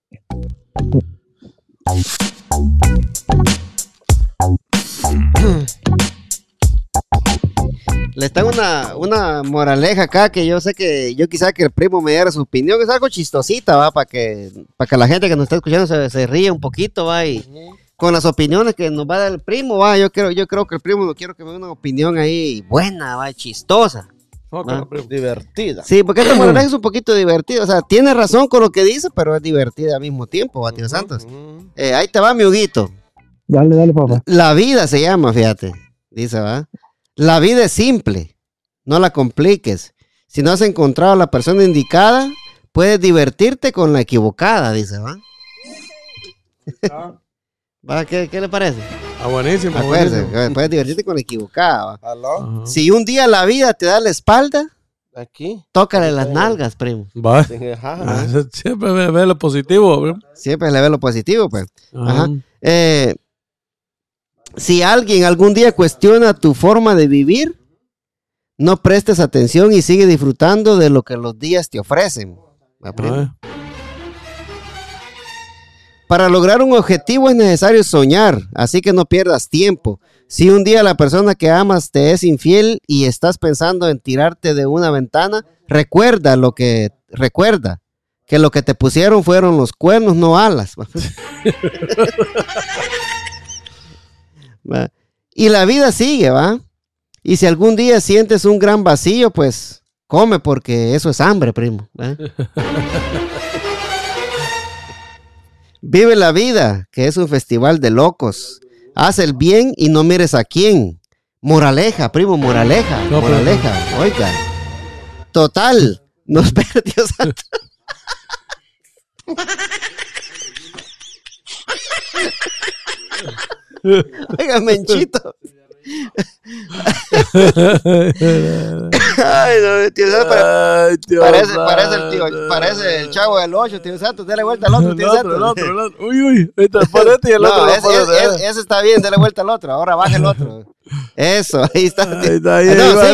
Les tengo una moraleja acá que yo sé que yo quisiera que el primo me diera su opinión. Es algo chistosita, va, para que la gente que nos está escuchando se ríe un poquito, va, y con las opiniones que nos va a dar el primo, va, yo creo que el primo no quiero que me dé una opinión ahí buena, va, chistosa. Divertida. Sí, porque esta moraleja es un poquito divertida, o sea, tiene razón con lo que dice, pero es divertida al mismo tiempo, va, tío Santos. Ahí te va, mi Huguito. Dale, papá. La vida se llama, fíjate, dice, va. La vida es simple, no la compliques. Si no has encontrado a la persona indicada, puedes divertirte con la equivocada, dice, ¿va? ¿Va? ¿Qué le parece? Buenísimo. Acuérdate, puedes divertirte con la equivocada, ¿va? ¿Aló? Si un día la vida te da la espalda, Aquí. tócale las nalgas, primo. Va. Ajá. Siempre ve lo positivo, primo. Siempre le ve lo positivo, pues. Ajá. Si alguien algún día cuestiona tu forma de vivir, no prestes atención y sigue disfrutando de lo que los días te ofrecen. ¿Va, primo? Para lograr un objetivo es necesario soñar, así que no pierdas tiempo. Si un día la persona que amas te es infiel y estás pensando en tirarte de una ventana, recuerda que lo que te pusieron fueron los cuernos, no alas. ¿Va? Y la vida sigue, ¿va? Y si algún día sientes un gran vacío, pues come porque eso es hambre, primo. Vive la vida, que es un festival de locos. Haz el bien y no mires a quién. Moraleja, primo, moraleja. No, moraleja, oiga. Total, nos perdió santo. Oiga, Menchito. Ay, no, tío Santo, parece el chavo del 8, tío Santo, dale vuelta al otro, tío Santo. El otro. Uy, ahorita ponete y el otro. Ese está bien, dale vuelta al otro, ahora baja el otro. Eso, ahí está. Ahí,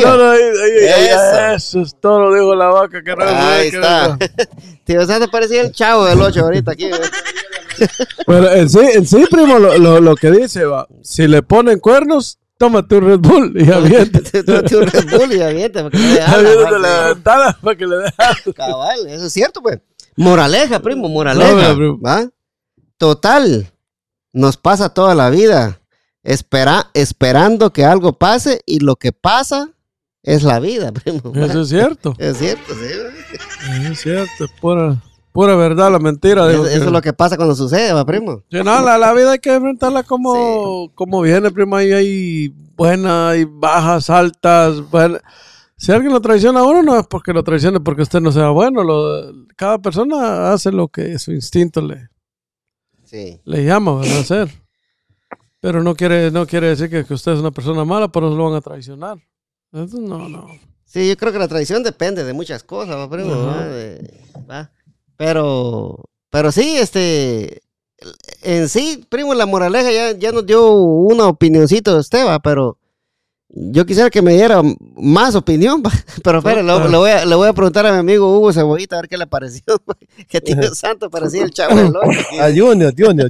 eso es todo, dijo la vaca. Que no, ahí está. Tío Santo parecía el chavo del 8 ahorita aquí. Pero en sí, primo, lo que dice, va, si le ponen cuernos, tómate un Red Bull y aviéntate. Tómate un Red Bull y aviéntate para que le dé aviéntate la ventana para que le dé cabal, eso es cierto, pues. Moraleja, primo, moraleja. No, primo. ¿Va? Total, nos pasa toda la vida esperando que algo pase y lo que pasa es la vida, primo. Eso es cierto. Es cierto, sí. Es cierto, es pura verdad, la mentira. Eso es lo que pasa cuando sucede, va, primo. Sí, no, la vida hay que enfrentarla como viene, primo. Ahí hay buenas, hay bajas, altas. Buenas. Si alguien lo traiciona a uno, no es porque lo traicione porque usted no sea bueno. Cada persona hace lo que su instinto le llama, ¿verdad? Hacer. Pero no quiere decir que usted es una persona mala, pero lo van a traicionar. Eso no. Sí, yo creo que la traición depende de muchas cosas, va, primo. ¿Va? Pero sí, en sí, primo, la moraleja ya nos dio una opinioncita de usted, va, pero yo quisiera que me diera más opinión, va. Pero espera, le voy a preguntar a mi amigo Hugo Cebollita a ver qué le pareció, que tío Santo parecía el chavo del 8. A Junior.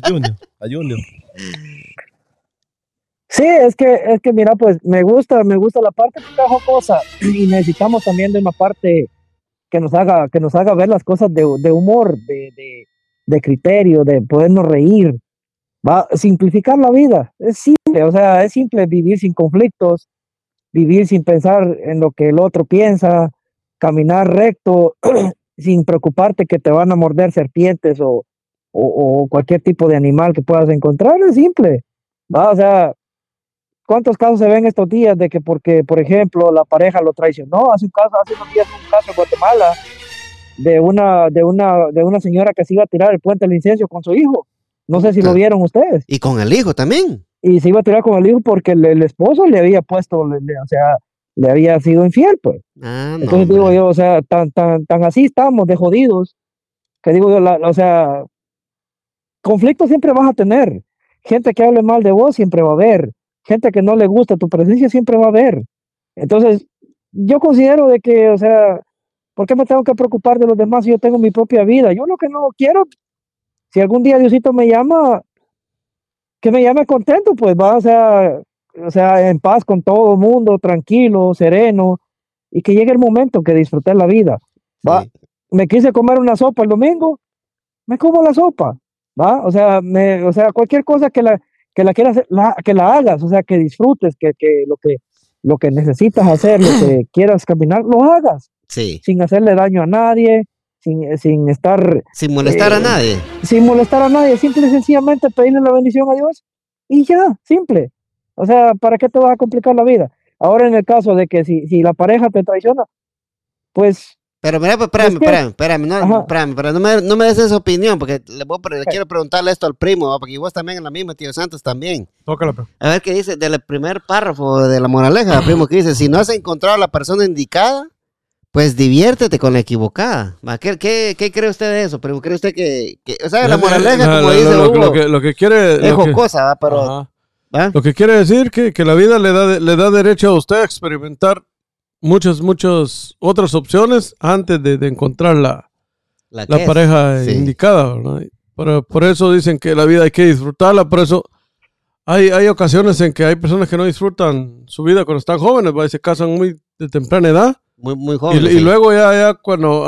Sí, es que mira, pues me gusta la parte que trajo cosa y necesitamos también de una parte que nos haga ver las cosas de humor, de criterio, de podernos reír. Va a simplificar la vida. Es simple, o sea, es simple vivir sin conflictos, vivir sin pensar en lo que el otro piensa, caminar recto, sin preocuparte que te van a morder serpientes o cualquier tipo de animal que puedas encontrar. Es simple. Va, o sea, ¿cuántos casos se ven estos días de que porque, por ejemplo, la pareja lo traicionó? Hace unos días un caso en Guatemala de una señora que se iba a tirar el puente del Incencio con su hijo. No sé si lo vieron ustedes. Y con el hijo también. Y se iba a tirar con el hijo porque el esposo le había puesto, o sea, le había sido infiel, pues. Entonces digo yo, o sea, tan así estamos de jodidos, que digo yo, o sea, conflictos siempre vas a tener. Gente que hable mal de vos siempre va a haber. Gente que no le gusta tu presencia siempre va a haber. Entonces, yo considero de que, o sea, ¿por qué me tengo que preocupar de los demás si yo tengo mi propia vida? Yo lo que no quiero, si algún día Diosito me llama, que me llame contento, pues va, o sea, en paz con todo el mundo, tranquilo, sereno, y que llegue el momento que disfruté la vida. Va, sí. Me quise comer una sopa el domingo, me como la sopa, va, o sea, cualquier cosa que la quieras, que la hagas, o sea, que disfrutes, que lo que necesitas hacer, lo que quieras caminar, lo hagas. Sí. Sin hacerle daño a nadie, sin estar... Sin molestar a nadie. Sin molestar a nadie, simple y sencillamente pedirle la bendición a Dios y ya, simple. O sea, ¿para qué te vas a complicar la vida? Ahora en el caso de que si la pareja te traiciona, pues... Pero mira, pues, espérame, no me des esa opinión, porque le quiero preguntarle esto al primo, ¿va? Porque vos también en la misma, tío Santos también. Tócala. A ver qué dice del primer párrafo de la moraleja, primo, que dice, si no has encontrado a la persona indicada, pues diviértete con la equivocada. ¿Qué cree usted de eso? Pero ¿cree usted que o sea, la moraleja, como dice Hugo, lo que quiere... es jocosa, ¿va? Pero... ¿va? Lo que quiere decir que la vida le da derecho a usted a experimentar muchas otras opciones antes de encontrar la pareja indicada, ¿verdad? Por eso dicen que la vida hay que disfrutarla. Por eso hay ocasiones en que hay personas que no disfrutan su vida cuando están jóvenes, ¿va? Y se casan muy de temprana edad. Muy jóvenes. Y luego ya cuando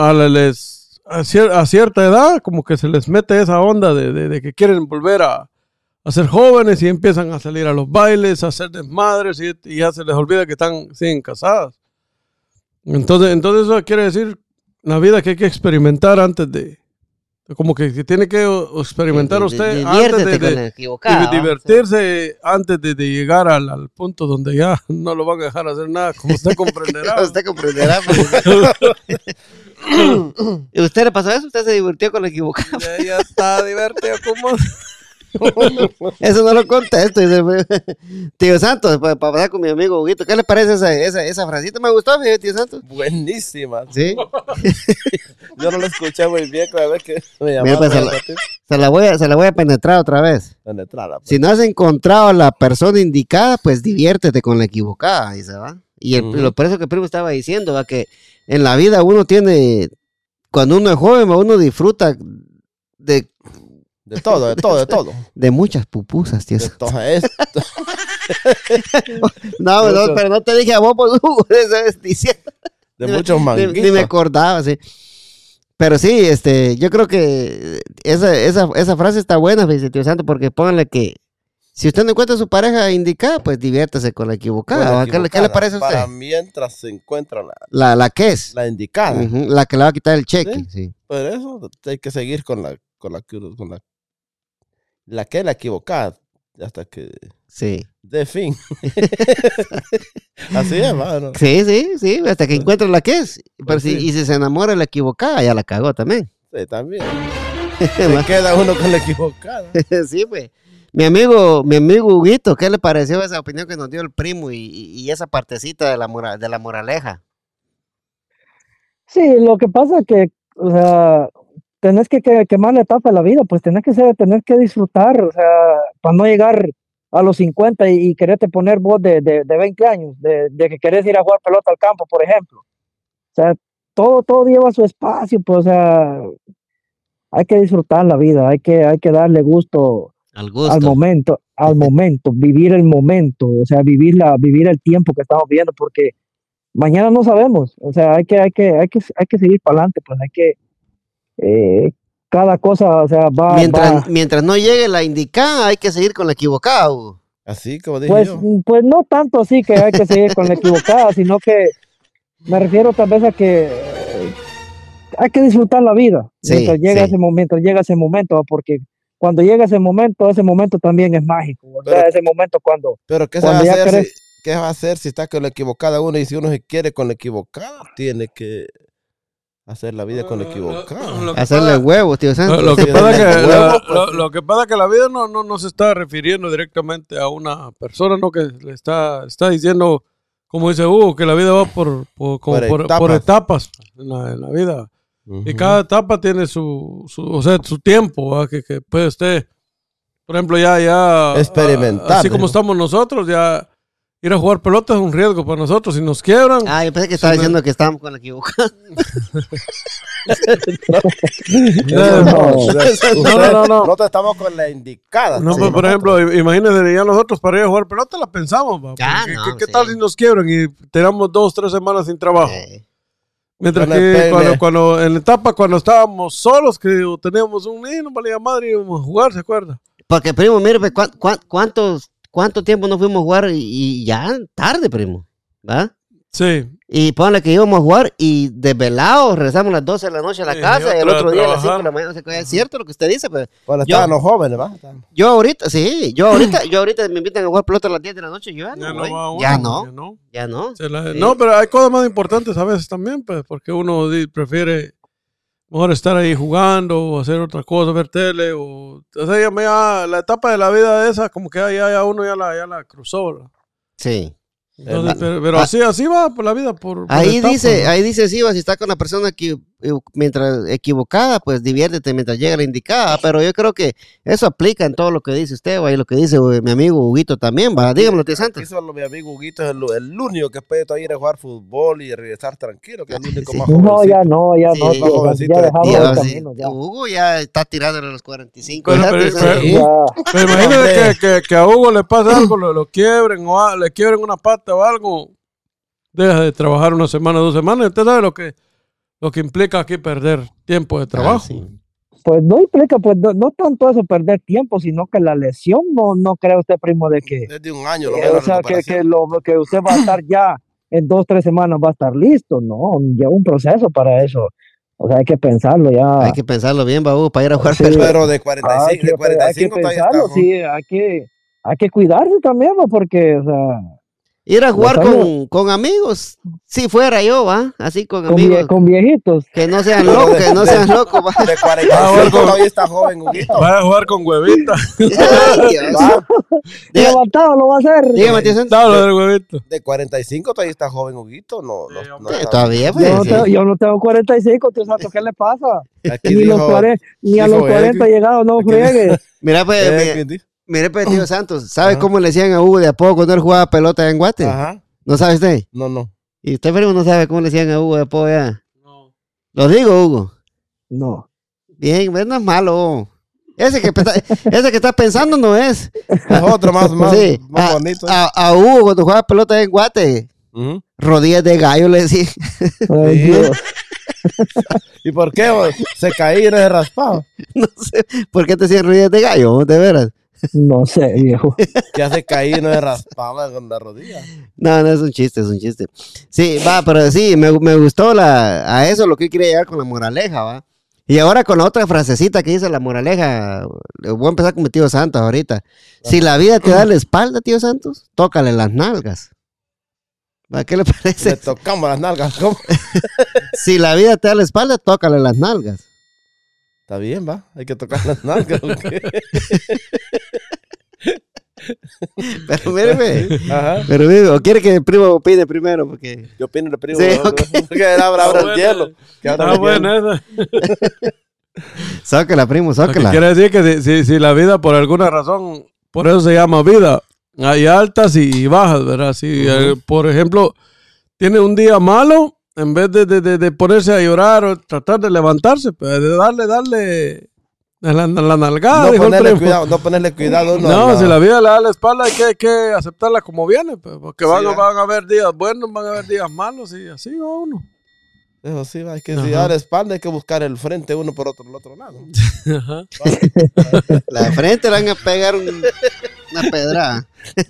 a cierta edad como que se les mete esa onda de que quieren volver a ser jóvenes y empiezan a salir a los bailes, a hacer desmadres y ya se les olvida que siguen casadas. Entonces eso quiere decir la vida que hay que experimentar antes de... Como que tiene que experimentar usted antes de divertirse antes de llegar al punto donde ya no lo van a dejar hacer nada, como usted comprenderá. Usted comprenderá. ¿Y usted le pasó eso? ¿Usted se divirtió con la equivocada? Ya está divertido como... Eso no lo contesto. Tío Santos, para pasar con mi amigo Huguito, ¿qué le parece esa frasita? Me gustó, tío Santos. Buenísima. Sí. Yo no lo escuché muy bien cada vez que me llamaron. Mira, pues, se la voy a penetrar otra vez. Penetrada, pues. Si no has encontrado a la persona indicada, pues diviértete con la equivocada, dice, ¿va? Y por eso que el primo estaba diciendo, ¿va? Que en la vida uno tiene, cuando uno es joven, ¿va? Uno disfruta de todo. De muchas pupusas, tío. De todo esto. No, pero no te dije a vos, pues, diciendo. De muchos manguitos. Ni me acordaba, sí. Pero sí, yo creo que esa frase está buena, tío Santo, porque pónganle que si usted no encuentra a su pareja indicada, pues diviértase con la equivocada. ¿Qué le parece a usted? Para mientras se encuentra la que es. La indicada. La que le va a quitar el cheque, sí. Pero eso hay que seguir con la que es la equivocada hasta que de fin. Así es, mano. Sí, hasta que encuentre la que es. Pero y si se enamora de la equivocada, ya la cagó también. Sí, también. Se queda uno con la equivocada. Sí, pues. Mi amigo Huguito, ¿qué le pareció esa opinión que nos dio el primo y esa partecita de la moraleja? Sí, lo que pasa es que, o sea, tenés que quemar la etapa de la vida, pues tenés que disfrutar, o sea, para no llegar a los 50 y quererte poner vos de 20 años, de que querés ir a jugar pelota al campo, por ejemplo. O sea, todo lleva su espacio, pues, o sea, hay que disfrutar la vida, hay que darle gusto al momento, vivir el momento, o sea, vivir el tiempo que estamos viviendo, porque mañana no sabemos, o sea, hay que seguir para adelante, pues hay que cada cosa, o sea, mientras no llegue la indicada, hay que seguir con la equivocada, Hugo. Así como dije yo. Pues no tanto así que hay que seguir con la equivocada, sino que me refiero tal vez a que hay que disfrutar la vida mientras llega ese momento, porque cuando llega ese momento también es mágico, o sea, ese momento cuando... Pero ¿qué se va a hacer ¿qué va a hacer si está con la equivocada uno? Y si uno se quiere con la equivocada, tiene que hacer la vida con la equivocada. Hacerle huevos, tío Santos. Lo que pasa es que la vida no se está refiriendo directamente a una persona, ¿no? Que le está diciendo, como dice Hugo, que la vida va por etapas en la vida. Y cada etapa tiene su tiempo, ¿verdad? Que puede usted, por ejemplo, ya experimentar. Así como estamos nosotros, ya ir a jugar pelota es un riesgo para nosotros. Si nos quiebran... Yo pensé que estaba diciendo que estábamos con la equivocada. Nosotros estamos con la indicada. No, pues, por ejemplo, imagínense, ya nosotros para ir a jugar pelota la pensamos. ¿Qué tal si nos quiebran y tenemos 2-3 semanas sin trabajo? Mientras que cuando en la etapa, cuando estábamos solos, que teníamos un niño, no valía madre, íbamos a jugar, ¿se acuerda? Porque, primo, mire, ¿cuánto tiempo no fuimos a jugar? Y ya tarde, primo, ¿va? Sí. Y ponle que íbamos a jugar y desvelados, regresamos a las 12 de la noche a la casa y el otro día a las 5 de la mañana. Es cierto lo que usted dice, pero... Cuando estaban los jóvenes, ¿va? Yo ahorita me invitan a jugar pelota a las 10 de la noche, yo ya no. No, pero hay cosas más importantes a veces también, pues, porque uno prefiere mejor estar ahí jugando o hacer otra cosa, ver tele o sea, ya la etapa de la vida esa como que ya uno ya la cruzó, ¿verdad? Sí. Entonces, pero así va por la vida. Ahí dice Siva, si está con la persona mientras equivocada, pues diviértete mientras llega la indicada. Pero yo creo que eso aplica en todo lo que dice usted, y lo que dice mi amigo Huguito también, va. Dígamelo, tío Santos. Eso mi amigo Huguito es el único que puede ir a jugar fútbol y regresar tranquilo, que es el único más jovencito. No, ya dejamos el camino. Hugo ya está tirando a los 45. Pero imagínate que a Hugo le pasa algo, lo quiebren o le quiebren una pata o algo, deja de trabajar 1 semana, 2 semanas. Usted sabe lo que implica aquí perder tiempo de trabajo. Pues no implica, pues no tanto eso perder tiempo, sino que la lesión no cree usted, primo, de que es de un año o sea, que usted va a estar ya en 2-3 semanas va a estar listo. No, lleva un proceso para eso. O sea, hay que pensarlo ya. Hay que pensarlo bien, babu, para ir a jugar Sí. pelota. Pero de 45, de 45 hay que todavía está. pensarlo, sí, hay que cuidarse también, ¿no? Porque, o sea, Ir a jugar Dejarlo. con amigos. Si fuera yo, ¿va? Así con con, amigos. con viejitos. Que no sean locos, que no sean locos, ¿va? De 45 todavía está joven, Huguito. Va a jugar con huevita. Ay, Dios. Va. Diga- Levantado lo va a hacer. Dígame, tío Santos. Dale del huevito. De 45 todavía está joven, Huguito. No está- Todavía, pues. Yo no, sí. yo no tengo 45, tío Santo, ¿qué le pasa? Aquí Ni, dijo- ni a los dijo 40 Edwin. llegado, no Aquí- friegue. Mira, pues, mire, pues, tío Santos. ¿Sabe cómo le decían a Hugo de apodo cuando él jugaba pelota en Guate? Ajá. ¿No sabe usted? No. Y usted, primo, no sabe cómo le decían a Hugo de apodo ya. Lo digo, Hugo. No. Bien, pues, no es malo. Ese que está pensando no es. Es otro más Sí. más bonito. A Hugo cuando jugaba pelota en Guate, Ujú. rodillas de gallo le decía. Ay, Sí. Dios. ¿Y por qué se caía y no se raspaba? No sé, ¿por qué te decían rodillas de gallo? De veras. No sé, viejo. Ya se caía y no se raspaba con la rodilla. No, es un chiste, es un chiste. Sí, va, pero sí, me gustó a eso lo que yo quería llegar con la moraleja, va. Y ahora con la otra frasecita que dice la moraleja, voy a empezar con mi tío Santos ahorita. Si la vida te da la espalda, tío Santos, tócale las nalgas. ¿Va? ¿Qué le Le parece? tocamos las nalgas. ¿Cómo? Si la vida te da la espalda, tócale las nalgas. Está bien, va. Hay que tocar las nalgas. Pero míreme. Ajá. Pero mire, ¿o quiere que el primo opine primero? Porque... Yo opino el primo. Sí, ¿no? ok. Que abra el hielo. Que abra Está el hielo. buena esa. Sáquela, primo, Lo que sáquela. quiere decir que si la vida por alguna razón, por eso se llama vida, hay altas y bajas, ¿verdad? Si, por ejemplo, tiene un día malo, en vez de ponerse a llorar o tratar de levantarse, pues de darle la nalgada. No dijo el ponerle primo. cuidado, no ponerle cuidado. No, si la vida le da la espalda hay que aceptarla como viene, pues, porque Sí, van va. a haber días buenos, van a haber días malos y así va uno. Eso sí, va. Hay que Ajá. si dar la espalda, hay que buscar el frente uno por el otro lado. Ajá. La frente le van a pegar una pedrada.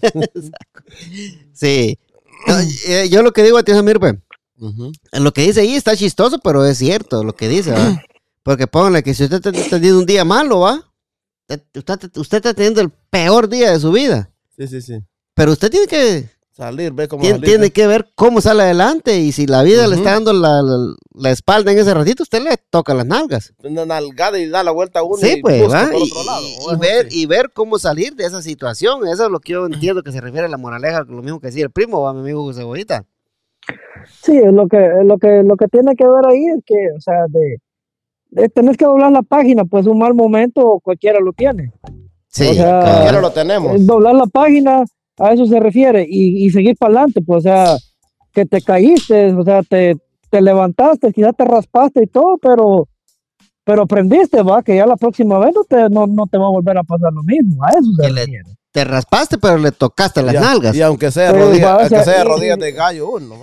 Sí. No, yo lo que digo a ti, Samir, pues, lo que dice ahí está chistoso, pero es cierto lo que dice, ¿va? Porque póngale que si usted está teniendo un día malo, ¿va? Usted está teniendo el peor día de su vida. Sí. Pero usted tiene que Salir, ve cómo tiene, salir. tiene que ver cómo sale adelante. Y si la vida le está dando la espalda en ese ratito, usted le toca las nalgas. Una nalgada y da la vuelta a uno Sí, y pues, busca ¿va? por otro lado. Y ver cómo salir de esa situación. Eso es lo que yo entiendo que se refiere a la moraleja, lo mismo que decía el primo, ¿va? Mi amigo Cebollita. Sí, lo que tiene que ver ahí es que, o sea, tenés que doblar la página, pues un mal momento cualquiera lo tiene. Sí, O sea, Cualquiera lo tenemos. Doblar la página, a eso se refiere, y seguir para adelante, pues, o sea, que te caíste, o sea, te levantaste, quizás te raspaste y todo, pero aprendiste, va, que ya la próxima vez no te va a volver a pasar lo mismo, a eso se Que le- refiere. te raspaste, pero le tocaste las Y a- nalgas. Y aunque sea Pero, rodillas, va, o aunque sea, sea y- rodillas de gallo, uno. ¿va?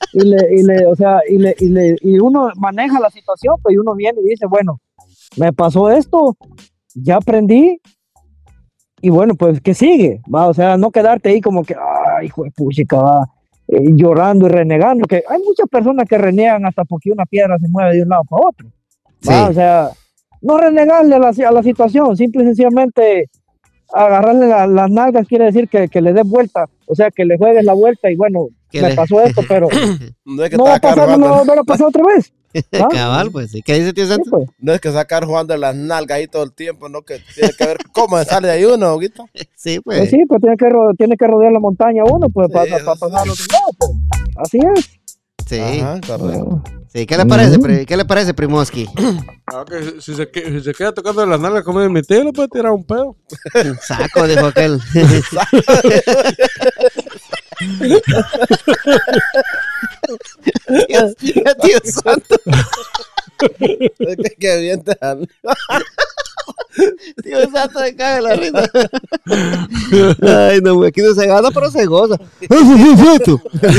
Y uno maneja la situación, pues y uno viene y dice, bueno, me pasó esto, ya aprendí, y bueno, pues, ¿qué sigue? Va, o sea, no quedarte ahí como que, ay, hijo de puchica, va, llorando y renegando, que hay muchas personas que renegan hasta porque una piedra se mueve de un lado para otro. Va, Sí. o sea, no renegarle a la situación, simple y sencillamente agarrarle las nalgas quiere decir que le des vuelta, o sea, que le juegues la vuelta y bueno, Que me le- pasó esto, pero No es que no va a sacar pasar, no va a jugando, volver a pasar otra vez. ¿va? Cabal, pues. ¿Y qué dice tío Sí, Santos? pues. no es que sacar jugando las nalgas ahí todo el tiempo, no, que tiene que ver cómo sale de ahí uno, Guito. Sí, Pues pues. sí, pues tiene que rodear la montaña uno, pues, Sí, para eso pasar sí. al otro lado, pues. Así es. Sí. Ajá, correcto. Sí. ¿Qué le parece, ¿qué le parece, Primoski? Ah, que si se queda tocando las nalgas como mi tío, le puede tirar un pedo. Saco, dijo aquel. Tío Santos. Qué bien te dan. Tío Santos se cae de la risa. Ay, no, aquí no se gana, pero se goza. Eso sí es cierto.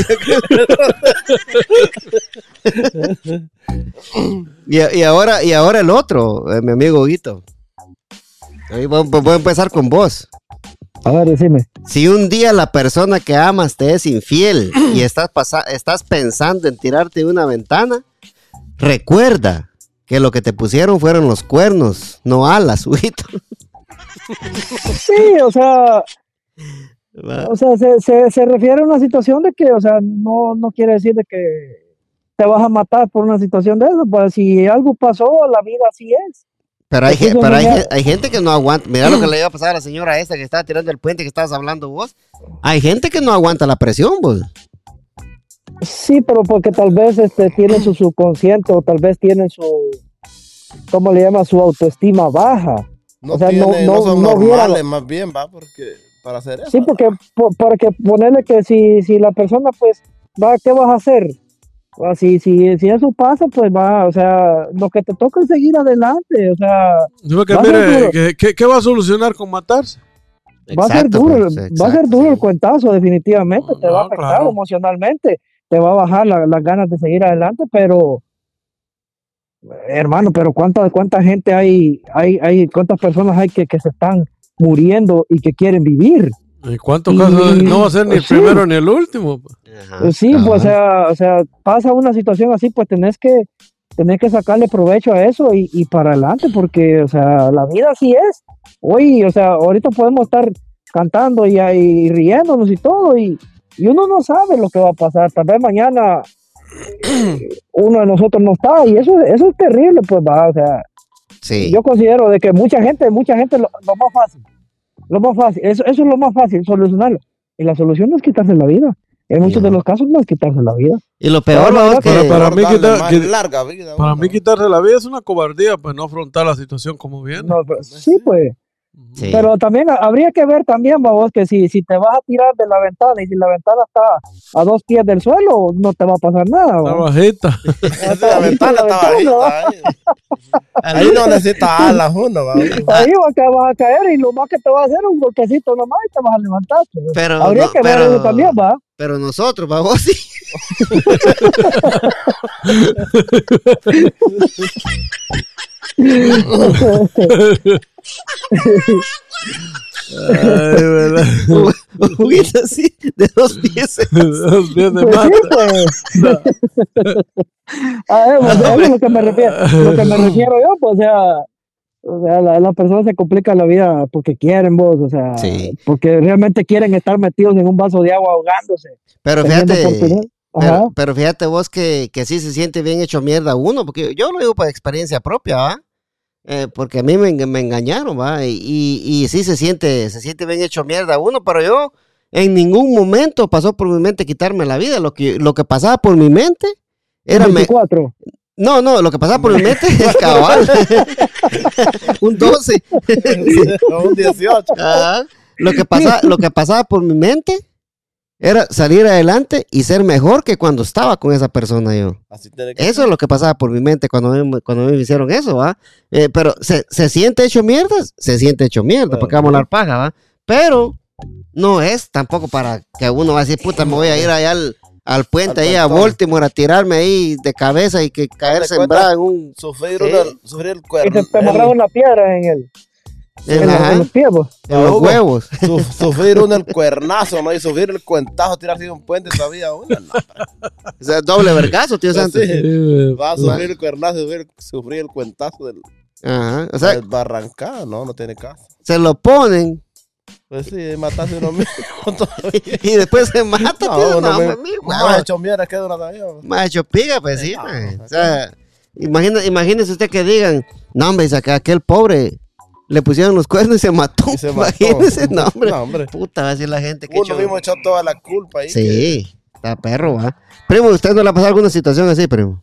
Y ahora el otro, mi amigo Guito. Ahí voy a empezar con vos. A ver, decime. Si un día la persona que amas te es infiel y estás pensando en tirarte de una ventana, recuerda que lo que te pusieron fueron los cuernos, no alas, huito. Sí, o sea, se refiere a una situación de que, o sea, no quiere decir de que te vas a matar por una situación de eso, pues si algo pasó, la vida así es. Pero hay gente que no aguanta. Mira lo que le iba a pasar a la señora esta que estaba tirando el puente que estabas hablando vos. Hay gente que no aguanta la presión, vos. Sí, pero porque tal vez tienen su subconsciente o tal vez tienen su, ¿cómo le llama? Su autoestima baja. No, o sea, no son no normales, viera- más bien, va, porque para hacer eso. Sí, porque ponerle que si la persona pues va, ¿qué vas a hacer? Si eso pasa, pues va, o sea, lo que te toca es seguir adelante, o sea, Digo que Va a ser mire, duro. ¿qué va a solucionar con matarse? va a ser duro, pues, va a ser exacto, duro sí. el cuentazo, definitivamente, te va a No, afectar claro. emocionalmente, te va a bajar las ganas de seguir adelante, pero, hermano, pero cuánta gente hay, cuántas personas hay que se están muriendo y que quieren vivir. ¿Y cuántos Y- casos? No va a ser ni el sí. primero ni el último. Ajá, Sí, pues, cabal. o sea, pasa una situación así, pues tenés que sacarle provecho a eso y para adelante, porque, o sea, la vida así es. Hoy, o sea, ahorita podemos estar cantando y riéndonos y todo, y uno no sabe lo que va a pasar. Tal vez mañana uno de nosotros no está, y eso es terrible, pues, va, o sea, Sí. yo considero de que mucha gente lo más fácil, eso es lo más fácil, solucionarlo. Y la solución no es quitarse la vida. En muchos de los casos no es quitarse la vida. Y lo peor, No, vos, no, que pero para mí Darle quitar- más que- larga vida. Para uno. mí quitarse la vida es una cobardía, pues no afrontar la situación como viene. No, pero sí, pues. sí. Pero también habría que ver también, vos, que si te vas a tirar de la ventana y si la ventana está a 2 pies del suelo, no te va a pasar nada. Está ¿va? bajita. La ventana está bajita. Ahí no necesita alas uno, va. Ahí vas a caer y lo más que te va a hacer es un golpecito nomás y te vas a levantar. Pues. Pero Habría no, que ver eso también, va. pero nosotros, va, vos sí. Ay, ¿verdad? Un juguito así, de 2 pies. Dos pies de Pues mata. sí, pues. Pues, eso es lo que me refiero yo, pues, o sea, las personas se complican la vida porque quieren, vos, o sea, Sí. porque realmente quieren estar metidos en un vaso de agua ahogándose. Pero teniendo fíjate, oportunidad. Ajá. pero fíjate vos que sí se siente bien hecho mierda uno, porque yo lo digo por experiencia propia, ¿va? Porque a mí me engañaron, ¿va? Y sí se siente bien hecho mierda uno, pero yo en ningún momento pasó por mi mente quitarme la vida. Lo que pasaba por mi mente era... 24. No, lo que pasaba por mi mente es cabal. Un 12. Un 18. Ajá. Lo que pasaba por mi mente era salir adelante y ser mejor que cuando estaba con esa persona yo. Así tiene que Eso es lo que pasaba por mi mente cuando me hicieron eso, ¿va? Pero se siente hecho mierda, porque vamos a hablar paja, ¿va? Pero no es tampoco para que uno va a decir, puta, me voy a ir allá al puente, ahí a Baltimore, a tirarme ahí de cabeza y que caer Date sembrado en cuenta, un... sufrir el Y cuerno. te amarraba una piedra en los pies, vos. en los huevos. Sufrir uno el cuernazo, ¿no? Y sufrir el cuentazo, tirarse de un puente todavía uno. No, O sea, doble vergazo, tío pues Santos. sí. Va a sufrir el cuernazo, sufrir el cuentazo del Ajá. O sea, barrancado, no tiene caso. se lo ponen Pues sí, matarse uno mismo todavía. y después se mata, tío. No, me- mi más huevo. hecho mierda que uno todavía. Más hecho piga, pues sí, No, man. O sea, imagínese usted que digan, no, hombre, dice que aquel pobre le pusieron los cuernos y se mató. Y se mató. Imagínese, no, hombre. No, hombre. Puta, va a decir la gente que Uno mismo echó toda la culpa ahí. Sí, está perro, va. Primo, ¿usted no le ha pasado alguna situación así, primo?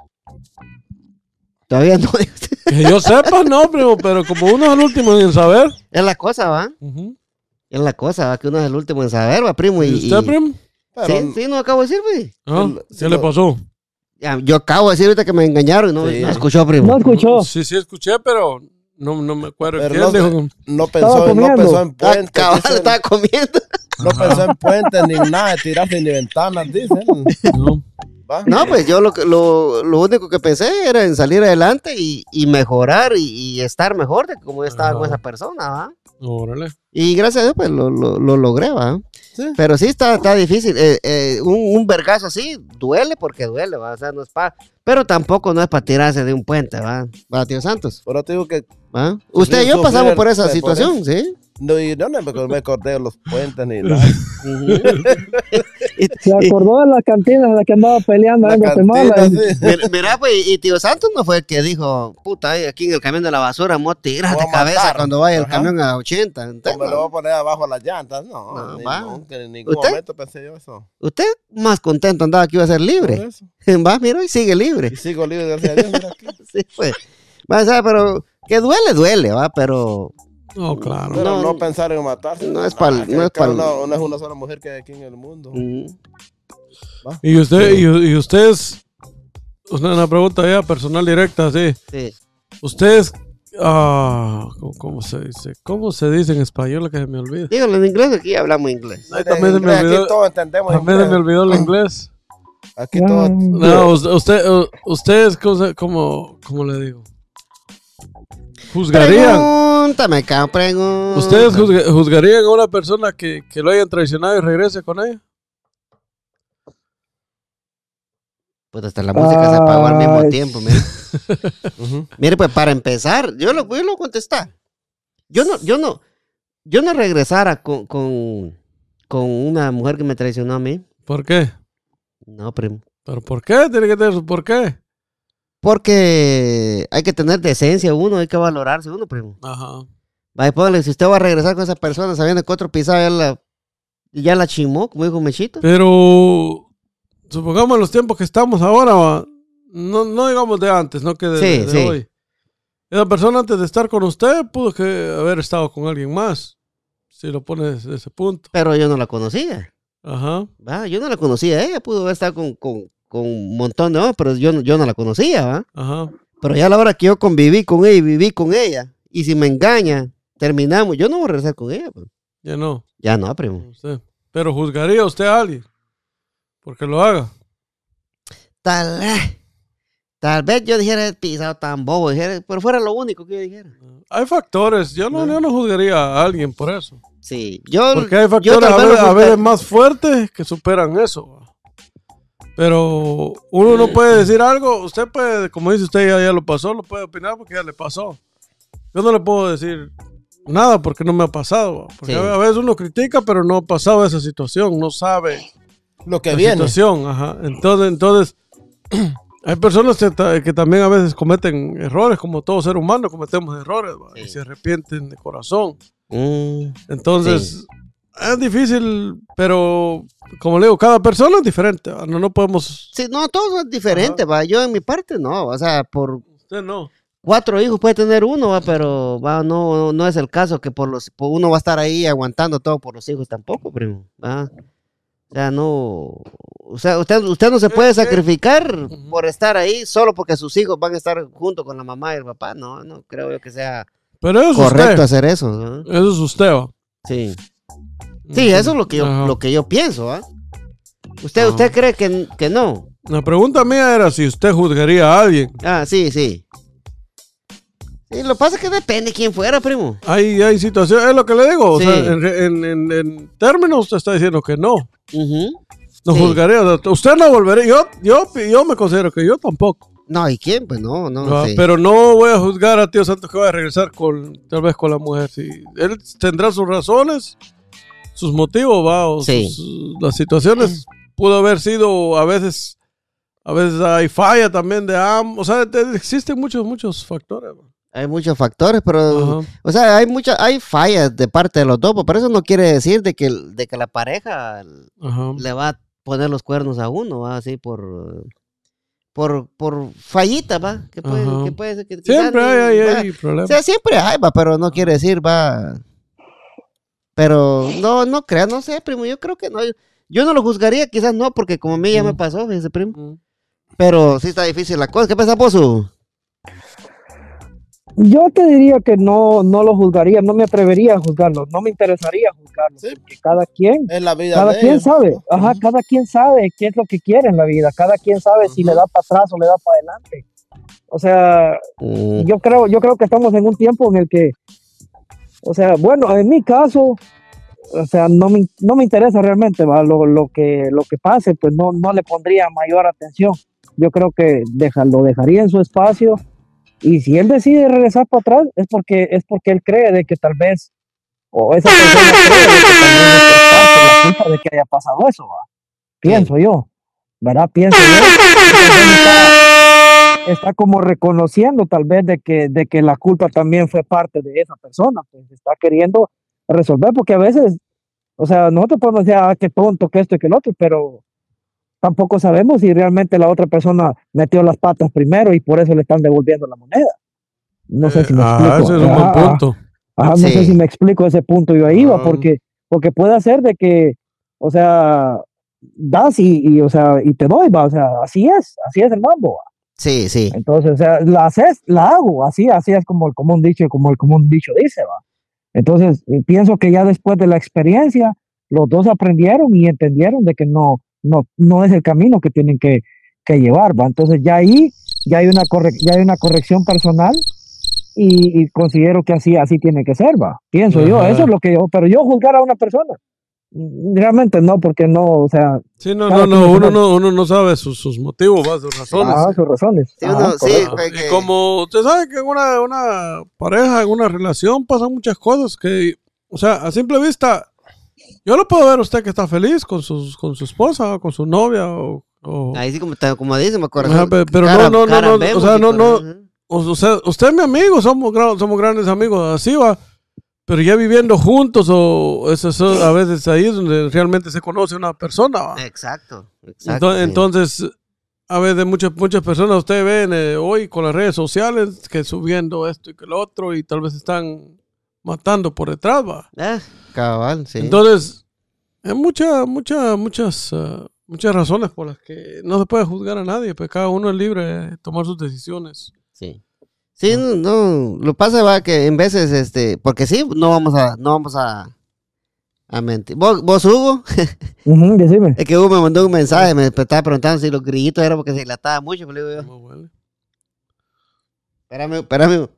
Todavía no. Que yo sepa, no, primo, pero como uno es el último en saber. Es la cosa, va. Es la cosa, va, que uno es el último en saber, va, primo. ¿Y usted, primo? Pero, Sí, no acabo de decir, güey. Ah, Sí, ¿qué le lo- pasó? Ya, yo acabo de decir ahorita que me engañaron y no, Sí. no escuchó, primo. No escuchó. Sí, escuché, pero no me acuerdo. Pero ¿Quién no, dijo? no Estaba pensó comiendo. en puentes. Cabal, dicen. estaba comiendo. No pensó en puentes ni nada de tirarse ni ventanas, dicen. No. ¿Va? No, pues yo lo único que pensé era en salir adelante y mejorar y estar mejor de como yo estaba con esa persona, ¿va? Órale. Y gracias a Dios, pues lo logré, ¿va? Sí. Pero sí está difícil. Un vergazo así duele porque duele, ¿va? O sea, no es pero tampoco no es para tirarse de un puente, ¿va, tío Santos? Pero te digo que ¿Va? Usted y yo pasamos por esa por situación, ¿sí? no, y no me acordé de los puentes ni nada. Ujú. Se acordó de la cantina en la que andaba peleando La en Guatemala. cantina, sí. Mira, pues, y tío Santos no fue el que dijo, puta, aquí en el camión de la basura, mo, tiras Voy de a cabeza matar. cuando vaya el Ajá. camión a 80. O Entonces, me lo voy a poner abajo de las llantas. No, No, ni va. nunca, en ningún ¿Usted? momento pensé yo eso. usted más contento andaba que iba a ser Por libre. eso. Va, mira, y sigue libre. Y sigo libre, gracias a Dios. Mira aquí. Sí, pues. Va, o sea, pero que duele, va, pero No, claro. Pero No, no pensar en matarse. no es pa'l- que- no es que pa'l- una es una sola mujer que hay aquí en el mundo. Y ustedes, una pregunta ya personal directa, sí. sí. Ustedes, ¿cómo se dice? ¿Cómo se dice en español que se me olvida? Dígalo en inglés, aquí hablamos inglés. Ay, también se me Inglés, olvidó. Aquí todos entendemos También se me inglés. olvidó el inglés. Aquí todos. No, ustedes, ¿cómo le digo? ¿Juzgarían? Pregúntame, cabrón, pregunta. ¿Ustedes juzgarían a una persona que lo hayan traicionado y regrese con ella? Pues hasta la música se apagó al mismo Ay. tiempo, mire. Ujú. Mire, pues para empezar, yo lo contestar. Yo no regresara con una mujer que me traicionó a mí. ¿Por qué? No, primo. ¿Pero por qué? Tiene que tener su por qué. Porque hay que tener decencia uno, hay que valorarse uno, primo. Ajá. Vaya, póngale, si usted va a regresar con esa persona sabiendo que otro pisado ya la chimó, como dijo Mechito. Pero supongamos en los tiempos que estamos ahora, va, no digamos de antes, no que de Sí. hoy. Esa persona antes de estar con usted pudo haber estado con alguien más, si lo pones desde ese punto. Pero yo no la conocía. Ajá. ¿Va? Yo no la conocía. Ella pudo haber estado con un montón de hombres, pero yo no la conocía, ¿va? Ajá. Pero ya a la hora que yo conviví con ella y viví con ella, y si me engaña, terminamos, yo no voy a regresar con ella. Pues. Ya no. Ya no, primo. Usted. Pero juzgaría usted a alguien porque lo haga. Tal vez yo dijera pisado tan bobo, pero fuera lo único que yo dijera. Hay factores. Yo no juzgaría a alguien por eso. Sí, yo. Porque hay yo factores tal vez lo a veces juzgar- más fuertes que superan eso. Va. Pero uno no puede decir algo. Usted puede, como dice usted, ya lo pasó, lo puede opinar porque ya le pasó. Yo no le puedo decir nada porque no me ha pasado. Va. Porque Sí. a veces uno critica, pero no ha pasado esa situación. No sabe Lo que la viene. situación. Ajá. Entonces hay personas que también a veces cometen errores, como todo ser humano cometemos errores, ¿va? Sí. Y se arrepienten de corazón. Mm, Entonces, es difícil, pero como le digo, cada persona es diferente. ¿Va? No podemos. sí, no, todo es diferente, va. Yo en mi parte no, o sea, por Usted no. 4 hijos puede tener uno, va, pero va, no es el caso que por uno va a estar ahí aguantando todo por los hijos tampoco, primo. ¿Va? O sea, no. O sea, usted no se puede sacrificar por estar ahí solo porque sus hijos van a estar junto con la mamá y el papá. No creo yo que sea Pero eso es correcto usted. hacer eso. ¿no? Eso es usted, ¿va? Sí. Sí, eso es Ajá. lo que yo pienso, ¿ah? ¿Usted cree que no? La pregunta mía era si usted juzgaría a alguien. Ah, sí. Sí, lo que pasa es que depende quién fuera, primo. Hay situaciones, es lo que le digo. O Sí. sea, en términos, usted está diciendo que no. Ujú. No Sí. juzgaría. Usted no volvería. Yo me considero que yo tampoco. No, ¿y quién? Pues no. ¿Va? Sí. Pero no voy a juzgar a tío Santos que va a regresar tal vez con la mujer. Sí. Él tendrá sus razones, sus motivos, va, o Sí. las situaciones pudo haber sido a veces hay falla también de ambos. O sea, existen muchos factores. Va. Hay muchos factores, pero, Ajá. o sea, hay fallas de parte de los dos, pero eso no quiere decir de que la pareja Ajá. le va a poner los cuernos a uno, ¿va? Así por fallita, va, que Ajá. puede ser que Siempre quizás, hay va. O problemas. sea, siempre hay, va, pero no quiere decir, va. Pero no crea, no sé, primo, yo creo que no. Yo no lo juzgaría, quizás no, porque como a mí ya me pasó, fíjese, primo. Mm. Pero sí está difícil la cosa. ¿Qué pasa, Pozo? Yo te diría que no lo juzgaría, no me atrevería a juzgarlo, no me interesaría juzgarlo, Sí. porque cada quien Es la vida Cada de quien ellos. sabe, cada quien sabe qué es lo que quiere en la vida, cada quien sabe si le da para atrás o le da para adelante. O sea, yo creo que estamos en un tiempo en O sea, bueno, en mi caso, o sea, no me interesa realmente, ¿va? Lo que pase, pues no le pondría mayor atención. Yo creo que lo dejaría en su espacio, y si él decide regresar para atrás es porque él cree de que tal vez, o esa persona cree de que tal vez es parte la culpa de que haya pasado eso, ¿va? Pienso yo, ¿verdad? Pienso yo. Entonces está como reconociendo tal vez de que la culpa también fue parte de esa persona, pues está queriendo resolver, porque a veces, o sea, nosotros podemos decir, qué tonto, que esto y que el otro, pero tampoco sabemos si realmente la otra persona metió las patas primero y por eso le están devolviendo la moneda. No sé si me explico. Ese es un buen punto. No sé si me explico ese punto. Yo ahí iba, porque puede ser de que, o sea, das o sea, y te doy, va, o sea, así es el mambo, va. Sí. Entonces, o sea, la hago, así es como el común dicho dice, va. Entonces, pienso que ya después de la experiencia, los dos aprendieron y entendieron de que no es el camino que tienen que llevar, ¿va? Entonces ya ahí ya hay una corrección personal, y considero que así tiene que ser, ¿va? Pienso yo, eso es lo que pero yo juzgar a una persona, realmente no, porque no, o sea... Sí, uno no sabe sus motivos, ¿va? Sus razones. Sus razones. Y como usted sabe que en una pareja, en una relación pasan muchas cosas que, o sea, a simple vista... Yo lo puedo ver a usted que está feliz con su esposa, con su novia, o ahí sí, como dice, me corazón. Pero no, o sea, o sea, usted es mi amigo, somos grandes amigos, así va, pero ya viviendo juntos, o eso a veces ahí es donde realmente se conoce una persona, ¿va? Exacto. Entonces, a veces muchas personas usted ven hoy con las redes sociales que subiendo esto y que lo otro, y tal vez están matando por detrás, va. Cabal, sí. Entonces, hay muchas razones por las que no se puede juzgar a nadie, pues cada uno es libre de tomar sus decisiones. Sí, no, lo pasa va que en veces, porque sí, no vamos a mentir. ¿Vos Hugo? Decime. Es que Hugo me mandó un mensaje, me estaba preguntando si los grillitos era porque se dilataba mucho, pero le digo yo. Bueno. Espérame.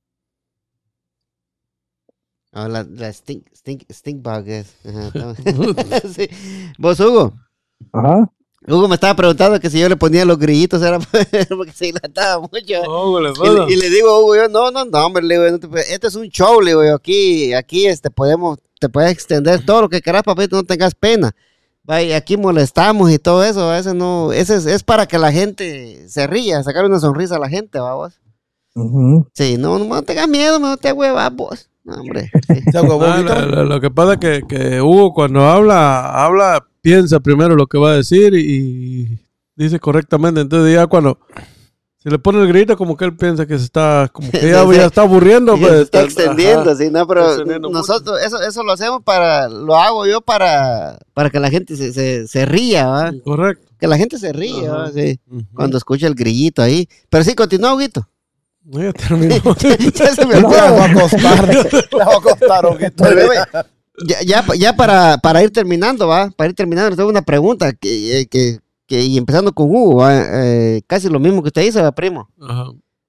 La stink bug es. Sí. ¿Vos, Hugo? Ajá. Hugo me estaba preguntando que si yo le ponía los grillitos era porque se dilataba mucho. Y le digo, Hugo, yo, no, hombre, le digo, este es un show, le digo, aquí te puedes extender todo lo que quieras, papito, no tengas pena. Y aquí molestamos y todo eso, a veces no, ese es para que la gente se ría, sacar una sonrisa a la gente, vamos. Sí, no tengas miedo, no te huevas, vos. No, hombre. Sí. Lo que pasa es que Hugo cuando habla, piensa primero lo que va a decir y dice correctamente. Entonces ya cuando se le pone el grito, como que él piensa que se está, como que ya está aburriendo. Pues, se está extendiendo, sí, no, pero nosotros eso lo hago yo para que la gente se ría, ¿va? Correcto. Que la gente se ría, ¿va? Sí. Cuando escucha el grillito ahí. Pero sí, continúa, Huguito. No, ya terminó. Ya se me olvidó. La voy a acostar, Huguito. Ya para ir terminando, ¿va? Para ir terminando, tengo una pregunta y empezando con Hugo, casi lo mismo que usted dice, ¿va, primo? Ajá.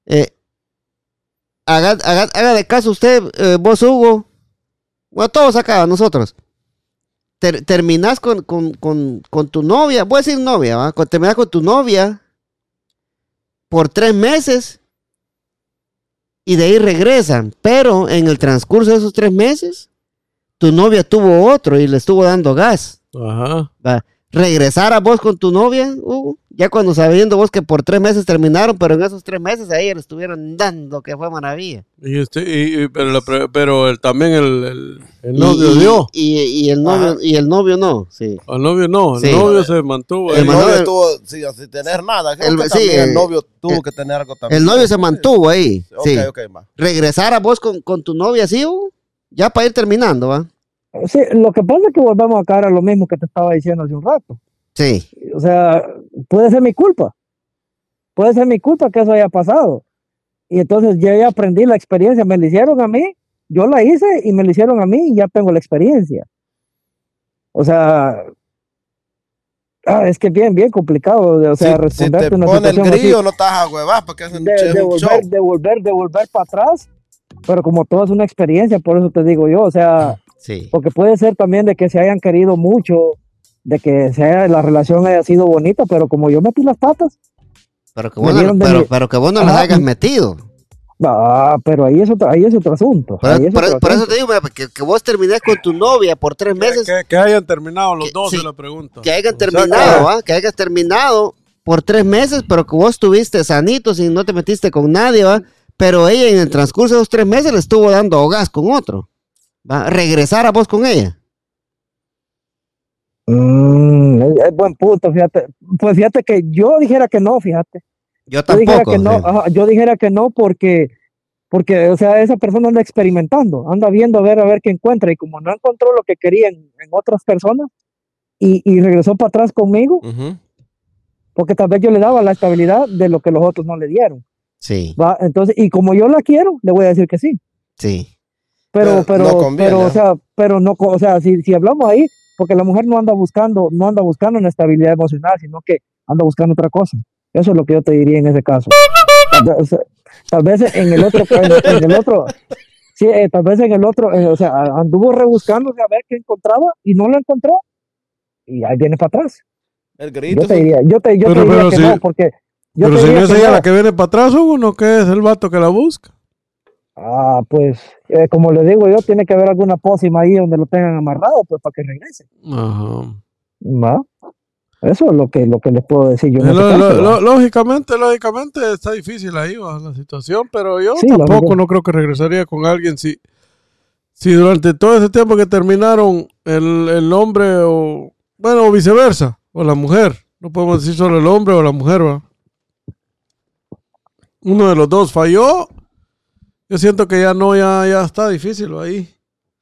Haga de caso usted, vos, Hugo, bueno, todos acá, nosotros. Terminás con tu novia, voy a decir novia, ¿va? Terminás con tu novia por 3 meses y de ahí regresan, pero en el transcurso de esos 3 meses, tu novia tuvo otro y le estuvo dando gas. Ajá. ¿Va? ¿Regresar a vos con tu novia, Hugo? Ya cuando sabiendo vos que por 3 meses terminaron, pero en esos 3 meses ahí le estuvieron dando, que fue maravilla. Pero también el novio dio. Y el novio no, sí. El novio no, Sí. El novio se mantuvo. El novio estuvo sin tener nada. El novio tuvo que tener algo también. El novio se mantuvo ahí. Sí. Ok, va. ¿Regresar a vos con tu novia, sí, Hugo? Ya para ir terminando, ¿va? Sí, lo que pasa es que volvemos a caer a lo mismo que te estaba diciendo hace un rato. Sí. O sea, puede ser mi culpa. Puede ser mi culpa que eso haya pasado. Y entonces yo ya aprendí la experiencia. Me la hicieron a mí, yo la hice y me la hicieron a mí y ya tengo la experiencia. O sea, es que bien complicado. O sea, responderte si te una pone el situación grillo, así, no estás a huevas porque hacen de volver para atrás. pero como todo es una experiencia, por eso te digo yo, o sea, Sí. porque puede ser también de que se hayan querido mucho, de que la relación haya sido bonita, pero como yo metí las patas, Pero que Me vos no, dieron de pero, mi- pero que vos no las Ajá. hayas metido. pero ahí es otro asunto. Por, ahí es por- otro por eso asunto. te digo, mira, que vos terminés con tu novia por 3 meses, Que hayan terminado los Que- dos, sí, es la pregunta. que hayan O sea, terminado, ¿va? Que hayas terminado por 3 meses, pero que vos estuviste sanito, si no te metiste con nadie, ¿va? Pero ella en el transcurso de esos 3 meses le estuvo dando hogas con otro. ¿Va? Regresar a vos con ella. Es buen punto, fíjate. Pues fíjate que yo dijera que no, fíjate. Yo Yo dijera tampoco. que no, sí. ajá, yo dijera que no porque, o sea, esa persona anda experimentando, anda viendo a ver qué encuentra, y como no encontró lo que quería en otras personas, y regresó para atrás conmigo, Ujú. porque tal vez yo le daba la estabilidad de lo que los otros no le dieron, Sí, ¿va? Entonces, y como yo la quiero, le voy a decir que sí. sí. Pero No conviene, o ¿no? sea, o sea, si hablamos ahí, porque la mujer no anda buscando una estabilidad emocional, sino que anda buscando otra cosa. Eso es lo que yo te diría en ese caso. O sea, tal vez en el otro, en el otro, sí, tal vez en el otro, o sea, anduvo rebuscándose a ver qué encontraba y no lo encontró, y ahí viene para atrás. El grito. Yo te diría Pero que si- no, porque yo Pero te si no diría es que ella no. la que viene para atrás, Hugo, ¿no? ¿Qué es el vato que la busca? Pues, como le digo yo, tiene que haber alguna pócima ahí donde lo tengan amarrado, pues, para que regrese. Ajá. ¿Va? Eso es lo que les puedo decir yo. En ese Lo- caso, lo- ¿va? lógicamente está difícil ahí va, la situación, pero yo Sí, tampoco lógico. no creo que regresaría con alguien si durante todo ese tiempo que terminaron el hombre o viceversa, o la mujer, no podemos decir solo el hombre o la mujer, va. Uno de los dos falló, yo siento que ya está difícil va, ahí.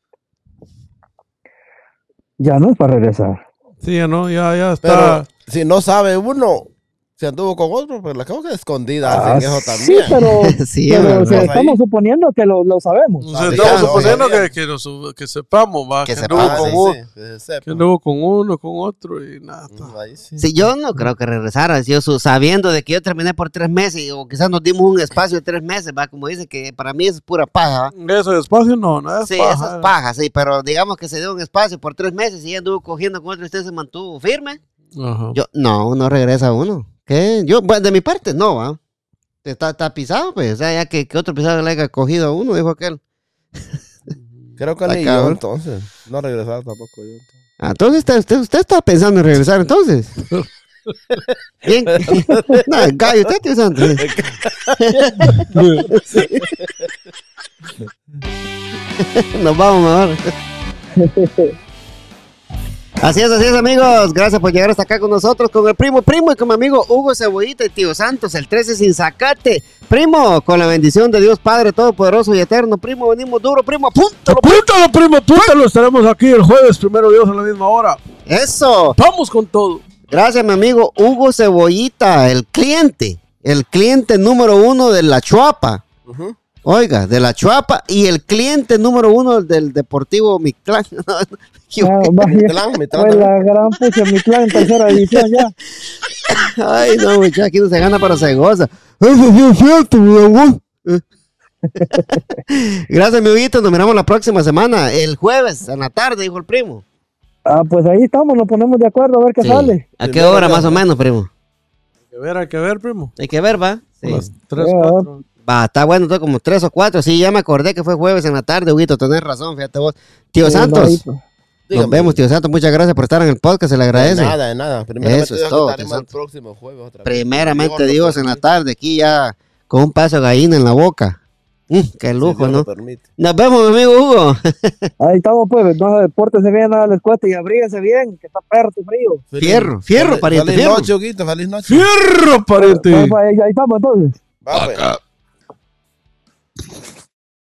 Ya no es para regresar. Sí, ya Pero está. si no sabe uno, si anduvo con otro, pues la causa escondida hacen eso Sí, también. Sí, pero es o sea, verdad. estamos suponiendo que lo sabemos. O sea, Ah, estamos ya, suponiendo no, que sepamos, va, Que que sepamos, anduvo con sí, uno, que se sepa. que anduvo con uno, con otro y nada. Ahí sí. Sí, yo no creo que regresara, si yo sabiendo de que yo terminé por 3 meses, o quizás nos dimos un espacio de 3 meses, va, como dice que para mí eso es pura paja, ¿va? Eso de espacio no es Sí, paja. eso es paja, sí, pero digamos que se dio un espacio por 3 meses y ella anduvo cogiendo con otro y usted se mantuvo firme. Ajá. Yo, no regresa uno. ¿Qué? Yo, bueno, de mi parte, no, va. Está pisado, pues, o sea, ya que otro pisado le haya cogido a uno, dijo aquel. Creo que Está ni yo cabrón. entonces. No regresar tampoco yo. Ah, entonces usted está pensando en regresar, entonces. Bien. No, gallo, usted tío Santo. Nos vamos mejor. Así es, amigos. Gracias por llegar hasta acá con nosotros, con el primo y con mi amigo Hugo Cebollita y tío Santos, el 13 sin sacate. Primo, con la bendición de Dios Padre Todopoderoso y Eterno. Primo, venimos duro, primo, apúntalo. Apúntalo, primo, apúntalo. Estaremos aquí el jueves, primero Dios, a la misma hora. Eso. Vamos con todo. Gracias, mi amigo Hugo Cebollita, el cliente número 1 de la Chuapa. Ujú. Oiga, de la Chuapa y el cliente número 1 del Deportivo Mictlán. Vaya, Mi fue la gran pucha, mi clan en tercera división ya. Ay, no, muchachos, aquí no se gana, pero se goza. Eso sí es cierto, mi amor. Gracias, mi Huguito. Nos miramos la próxima semana, el jueves, en la tarde, dijo el primo. Pues ahí estamos, nos ponemos de acuerdo a ver qué Sí. sale. ¿A qué Primero hora Dios, más o menos, primo? Hay que ver, primo. Hay que ver, ¿va? Sí. Las 3, Ya. 4. Va, está bueno, todo como 3 o 4. Sí, ya me acordé que fue jueves en la tarde, Huguito. Tenés razón, fíjate vos. Tío Sí, Santos. no, ahí, pues. Nos Dígame. vemos, tío Santos. Muchas gracias por estar en el podcast. Se le agradece. De nada. Primeramente Eso es Dios, todo, estaremos el Santo. próximo jueves otra vez. Primeramente lo Dios en la permite. tarde, aquí ya con un paso de gallina en la boca. Qué Si lujo, Dios ¿no? lo permite. Nos vemos, mi amigo Hugo. Ahí estamos, pues. No, pórtense bien, nada les cuesta y abríguense bien, que está perro y frío. Fierro, pariente, Feliz fierro. noche, Huguito, feliz noche. ¡Fierro, pariente! Ahí estamos, entonces. Va, pues.